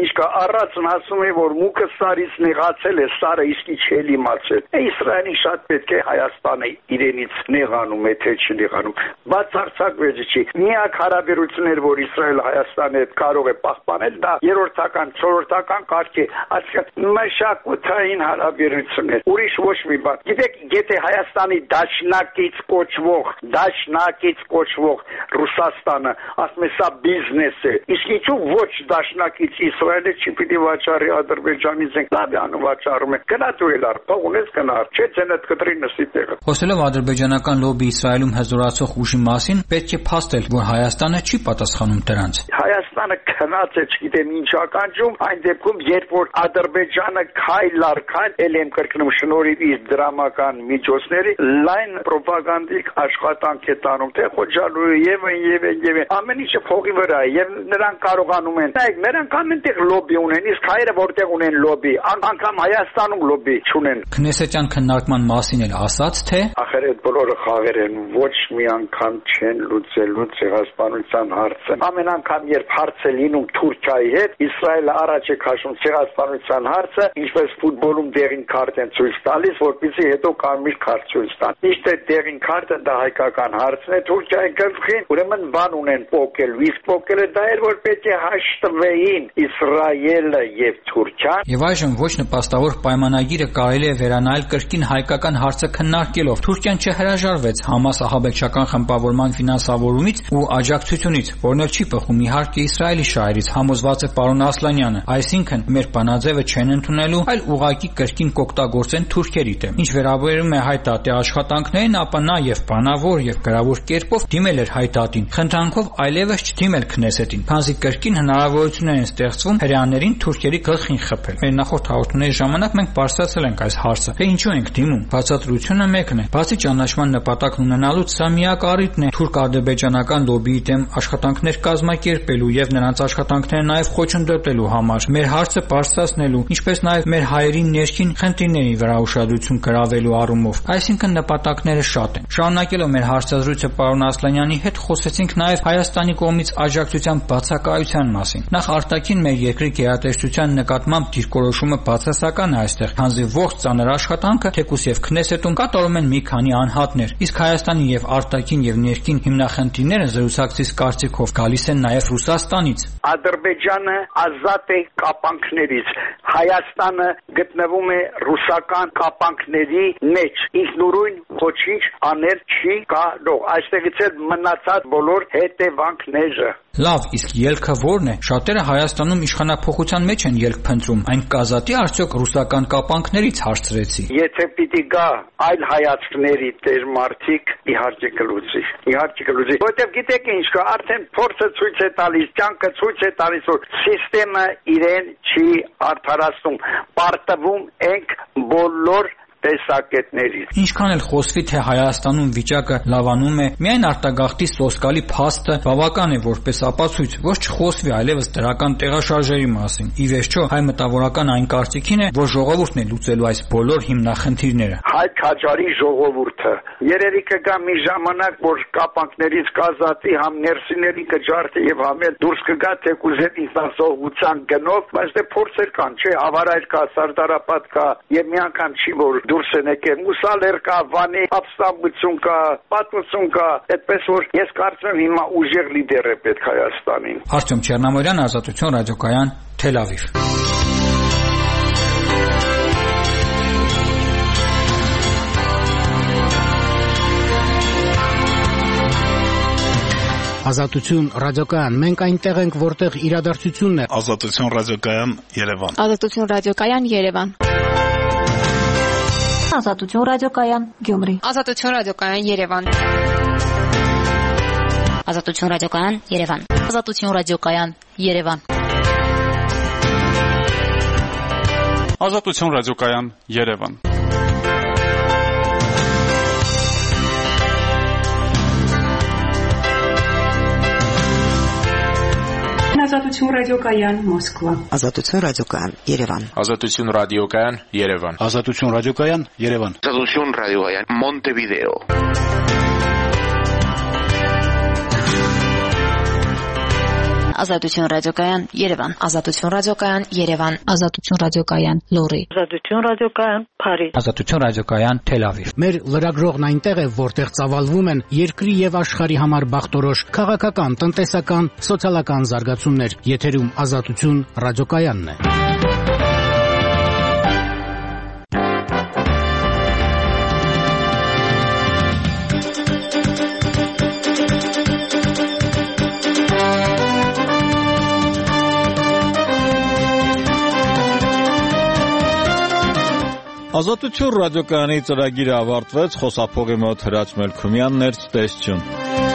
ինչ կա, առածն ասում է, որ մուկը սարից նեղացել է, սարը իսկի չէ իմացել։ Իսրայելին շատ պետք է Հայաստանը իրենից նեղանում է, թե չի նեղանում։ Բացարձակ վեճի չի։ Միակ հարաբերություններ, որ Իսրայելը Հայաստանի հետ կարող է պահպանել, դա երրորդական, չորրորդական կարգի, այսինքն մշակութային հարաբերություններ։ Ուրիշ ոչ մի բան։ Գիտեք, եթե Հայաստանի դաշնակից կոչվող, դաշնակից կոչվող Ռուսաստանը, ասում է, սա բիզնես է։ Իսկ ինչու ոչ դաշնակից Իսրայելը չի պիտի վաճառի Ադրբեջանից ենք լավյանը վաճառում է։ Գնա դու էլ առ, փող ունես գնա առ, չէ՞ ցենդ կտրի նստի տեղը։ Խոսելով ադրբեջանական լոբի Իսրայելում հզորացող ուժի մասին, պետք է փաստել, որ Հայաստանը չի պատասխանում դրանց։ Հայաստանը քնած է, չգիտեմ ինչ ականջում, այն դեպքում, երբ որ Ադրբեջանը քայլ առ քայլ, ել եմ կրկնում շնորհիվ իր դրամական միջոցների, լայն պրոպագանդիկ աշխատանք է տանում, թե Խոջալու եւ եւ եւ ամեն ինչը փողի վրա է եւ նրանք կարողանում են։ Նայեք, նրանք ամենտեղ լոբի ունեն, իսկ հայերը որտեղ ունեն լոբի, անգամ Հայաստանում լոբի չունեն։ Քնեսետյան քննարկման մասին էլ ասաց, թե ախր այդ բոլորը խաղեր են, ոչ մի անգամ չեն լուծելու ցեղասպանության հարցը։ Ամեն անգամ երբ հարց է լինում Թուրքիայի հետ, Իսրայելը առաջ է քաշում ցեղասպանության հարցը, ինչպես ֆուտբոլում դեղին քարտ են ցույց տալիս, որպեսզի հետո կարմիր քարտ ցույց տան։ Իսկ այդ դեղին քարտը դա հայկական հարցն է Թուրքիայի գլխին, ուրեմն բան ունեն փոկել, իսկ փոկելը դա էր, որ պետք է հաշտվեին Իսրայելը եւ Թուրքիան։ Եվ այժմ ոչ նպաստավոր պայմանագիրը կարելի է վերանայել կրկին հայկական հարցը քննարկելով։ Թուրքիան չհրաժարվեց Համաս ահաբեկչական խմբավորման ֆինանսավորումից ու աջակցությունից, որն էլ չի բխում իհարկե Իսրայելի շահերից, համոզված է պարոն Ասլանյանը։ Այսինքն մեր բանաձևը չեն ընդունելու, այլ ուղղակի կրկին կօգտագործեն թուրքերի դեմ։ Ինչ վերաբերում է հայտատի աշխատանքներին, ապա նա եւ բանավոր եւ գրավոր կերպով դիմել էր հայտատին, խնդրանքով այլևս չդիմել Քնեսետին, քանզի կրկին հնարավորություններ են ստեղծվում հրեաներին թուրքերի գլխին խփել։ Մեր նախորդ հաղորդումների ժամանակ մենք բարձրացրել ենք այս հարցը, թե ինչու ենք դիմում։ Բացատրությունը մեկն է։ Բացի ճանաչման նպատակն ունենալուց, սա միակ առիթն է թուրք-ադրբեջանական լոբիի դեմ աշխատանքներ կազմակերպելու եւ նրանց աշխատանքները նաեւ խոչընդոտելու համար, մեր հարցը բարձրացնելու, ինչպես նաեւ մեր հայերի ներքին խնդիրների վրա ուշադրություն գրավելու առումով։ Այսինքն նպատակները շատ են։ Շարունակելով մեր հարցազրույցը պարոն Ասլանյանի հետ խոսեցինք նաեւ Հայաստանի կողմից աջակցության բացակայության մասին։ Նախ արտաքին մեր երկրի գերատեսչության նկատմամբ դիրքորոշումը բացասական է այստեղ, քանզի ողջ ծանր աշխատանքը թեկուզ եւ Քնեսետում կատարում են մի քանի անհատներ, իսկ Հայաստանի եւ արտաքին եւ ներքին հիմնախնդիրները զրուցակցից կարծիքով գալիս են նաեւ Ռուսաստանից։ Ադրբեջանը ազատ է կապանքներից, Հայաստանը գտնվում է ռուսական կապանքների մեջ, ինքնուրույն ոչինչ անել չի կարող։ Այստեղից էլ մնացած բոլոր հետևանքները։ Լավ, իսկ ելքը ո՞րն է։ Շատերը Հայաստանում իշխանափոխության մեջ են ելք փնտրում։ Այն կազատի արդյոք ռուսական կապանքներից հարցրեցի։ Եթե պիտի գա այլ հայացքների տեր մարդիկ, իհարկե կլուծի։ Իհարկե կլուծի։ Որտեւ գիտեք ինչ կա, արդեն փորձը ցույց է տալիս, կյանքը ցույց է տալիս, որ համակարգը իրեն չի արդարացնում։ Պարտվում ենք բոլոր տեսակետներից։ Ինչքան էլ խոսվի, թե Հայաստանում վիճակը լավանում է, միայն արտագաղթի սոսկալի փաստը բավական է որպես ապացույց, ոչ չխոսվի այլևս դրական տեղաշարժերի մասին։ Ի վերջո, հայ մտավորական այն կարծիքին է, որ ժողովուրդն է լուծելու այս բոլոր հիմնախնդիրները։ Հայ քաջարի ժողովուրդը երևի կգա մի ժամանակ, որ կապանքներից կազատի, համ ներսիների կջարդի եւ համ էլ դուրս կգա թեկուզ հետ ինքնասողության գնով, բայց դե փորձեր կան, չէ, ավարայր կա, սարդարապատ կա, եւ մի անգամ չի որ դուրս են եկել, մուսալեր կա, վանի ապստամբություն կա, պատմություն կա, այդպես որ ես կարծում եմ հիմա ուժեղ լիդեր է պետք Հայաստանին։ Արտյոմ Չեռնամորյան, Ազատություն ռադիոկայան, Թել Ավիվ։ Ազատություն ռադիոկայան, մենք այնտեղ ենք, որտեղ իրադարձությունն է։ Ազատություն ռադիոկայան, Երևան։ Ազատություն ռադիոկայան, Երևան։ Ազատություն ռադիոկայան, Գյումրի։ Ազատություն ռադիոկայան, Երևան։ Ազատություն ռադիոկայան, Երևան։ Ազատություն ռադիոկայան, Երևան։ Ազատություն ռադիոկայան, Երևան։ Ազատություն ռադիոկայան, Մոսկվա։ Ազատություն ռադիոկայան, Երևան։ Ազատություն ռադիոկայան, Երևան։ Ազատություն ռադիոկայան, Երևան։ Ազատություն ռադիոկայան, Մոնտեվիդեո։ Ազատություն ռադիոկայան Երևան։ Ազատություն ռադիոկայան Երևան։ Ազատություն ռադիոկայան Լոռի։ Ազատություն ռադիոկայան Փարիզ։ Ազատություն ռադիոկայան Թել Ավիվ։ Մեր լրագրողն այնտեղ է, որտեղ ծավալվում են երկրի եւ աշխարհի համար բախտորոշ քաղաքական, տնտեսական, սոցիալական զարգացումներ։ Եթերում Ազատություն ռադիոկայանն է։ Ազատություն ռադիոկայանի ծրագիրը ավարտվեց, խոսափողի մոտ Հրաչ Մելքումյանն էր, ցտեսություն։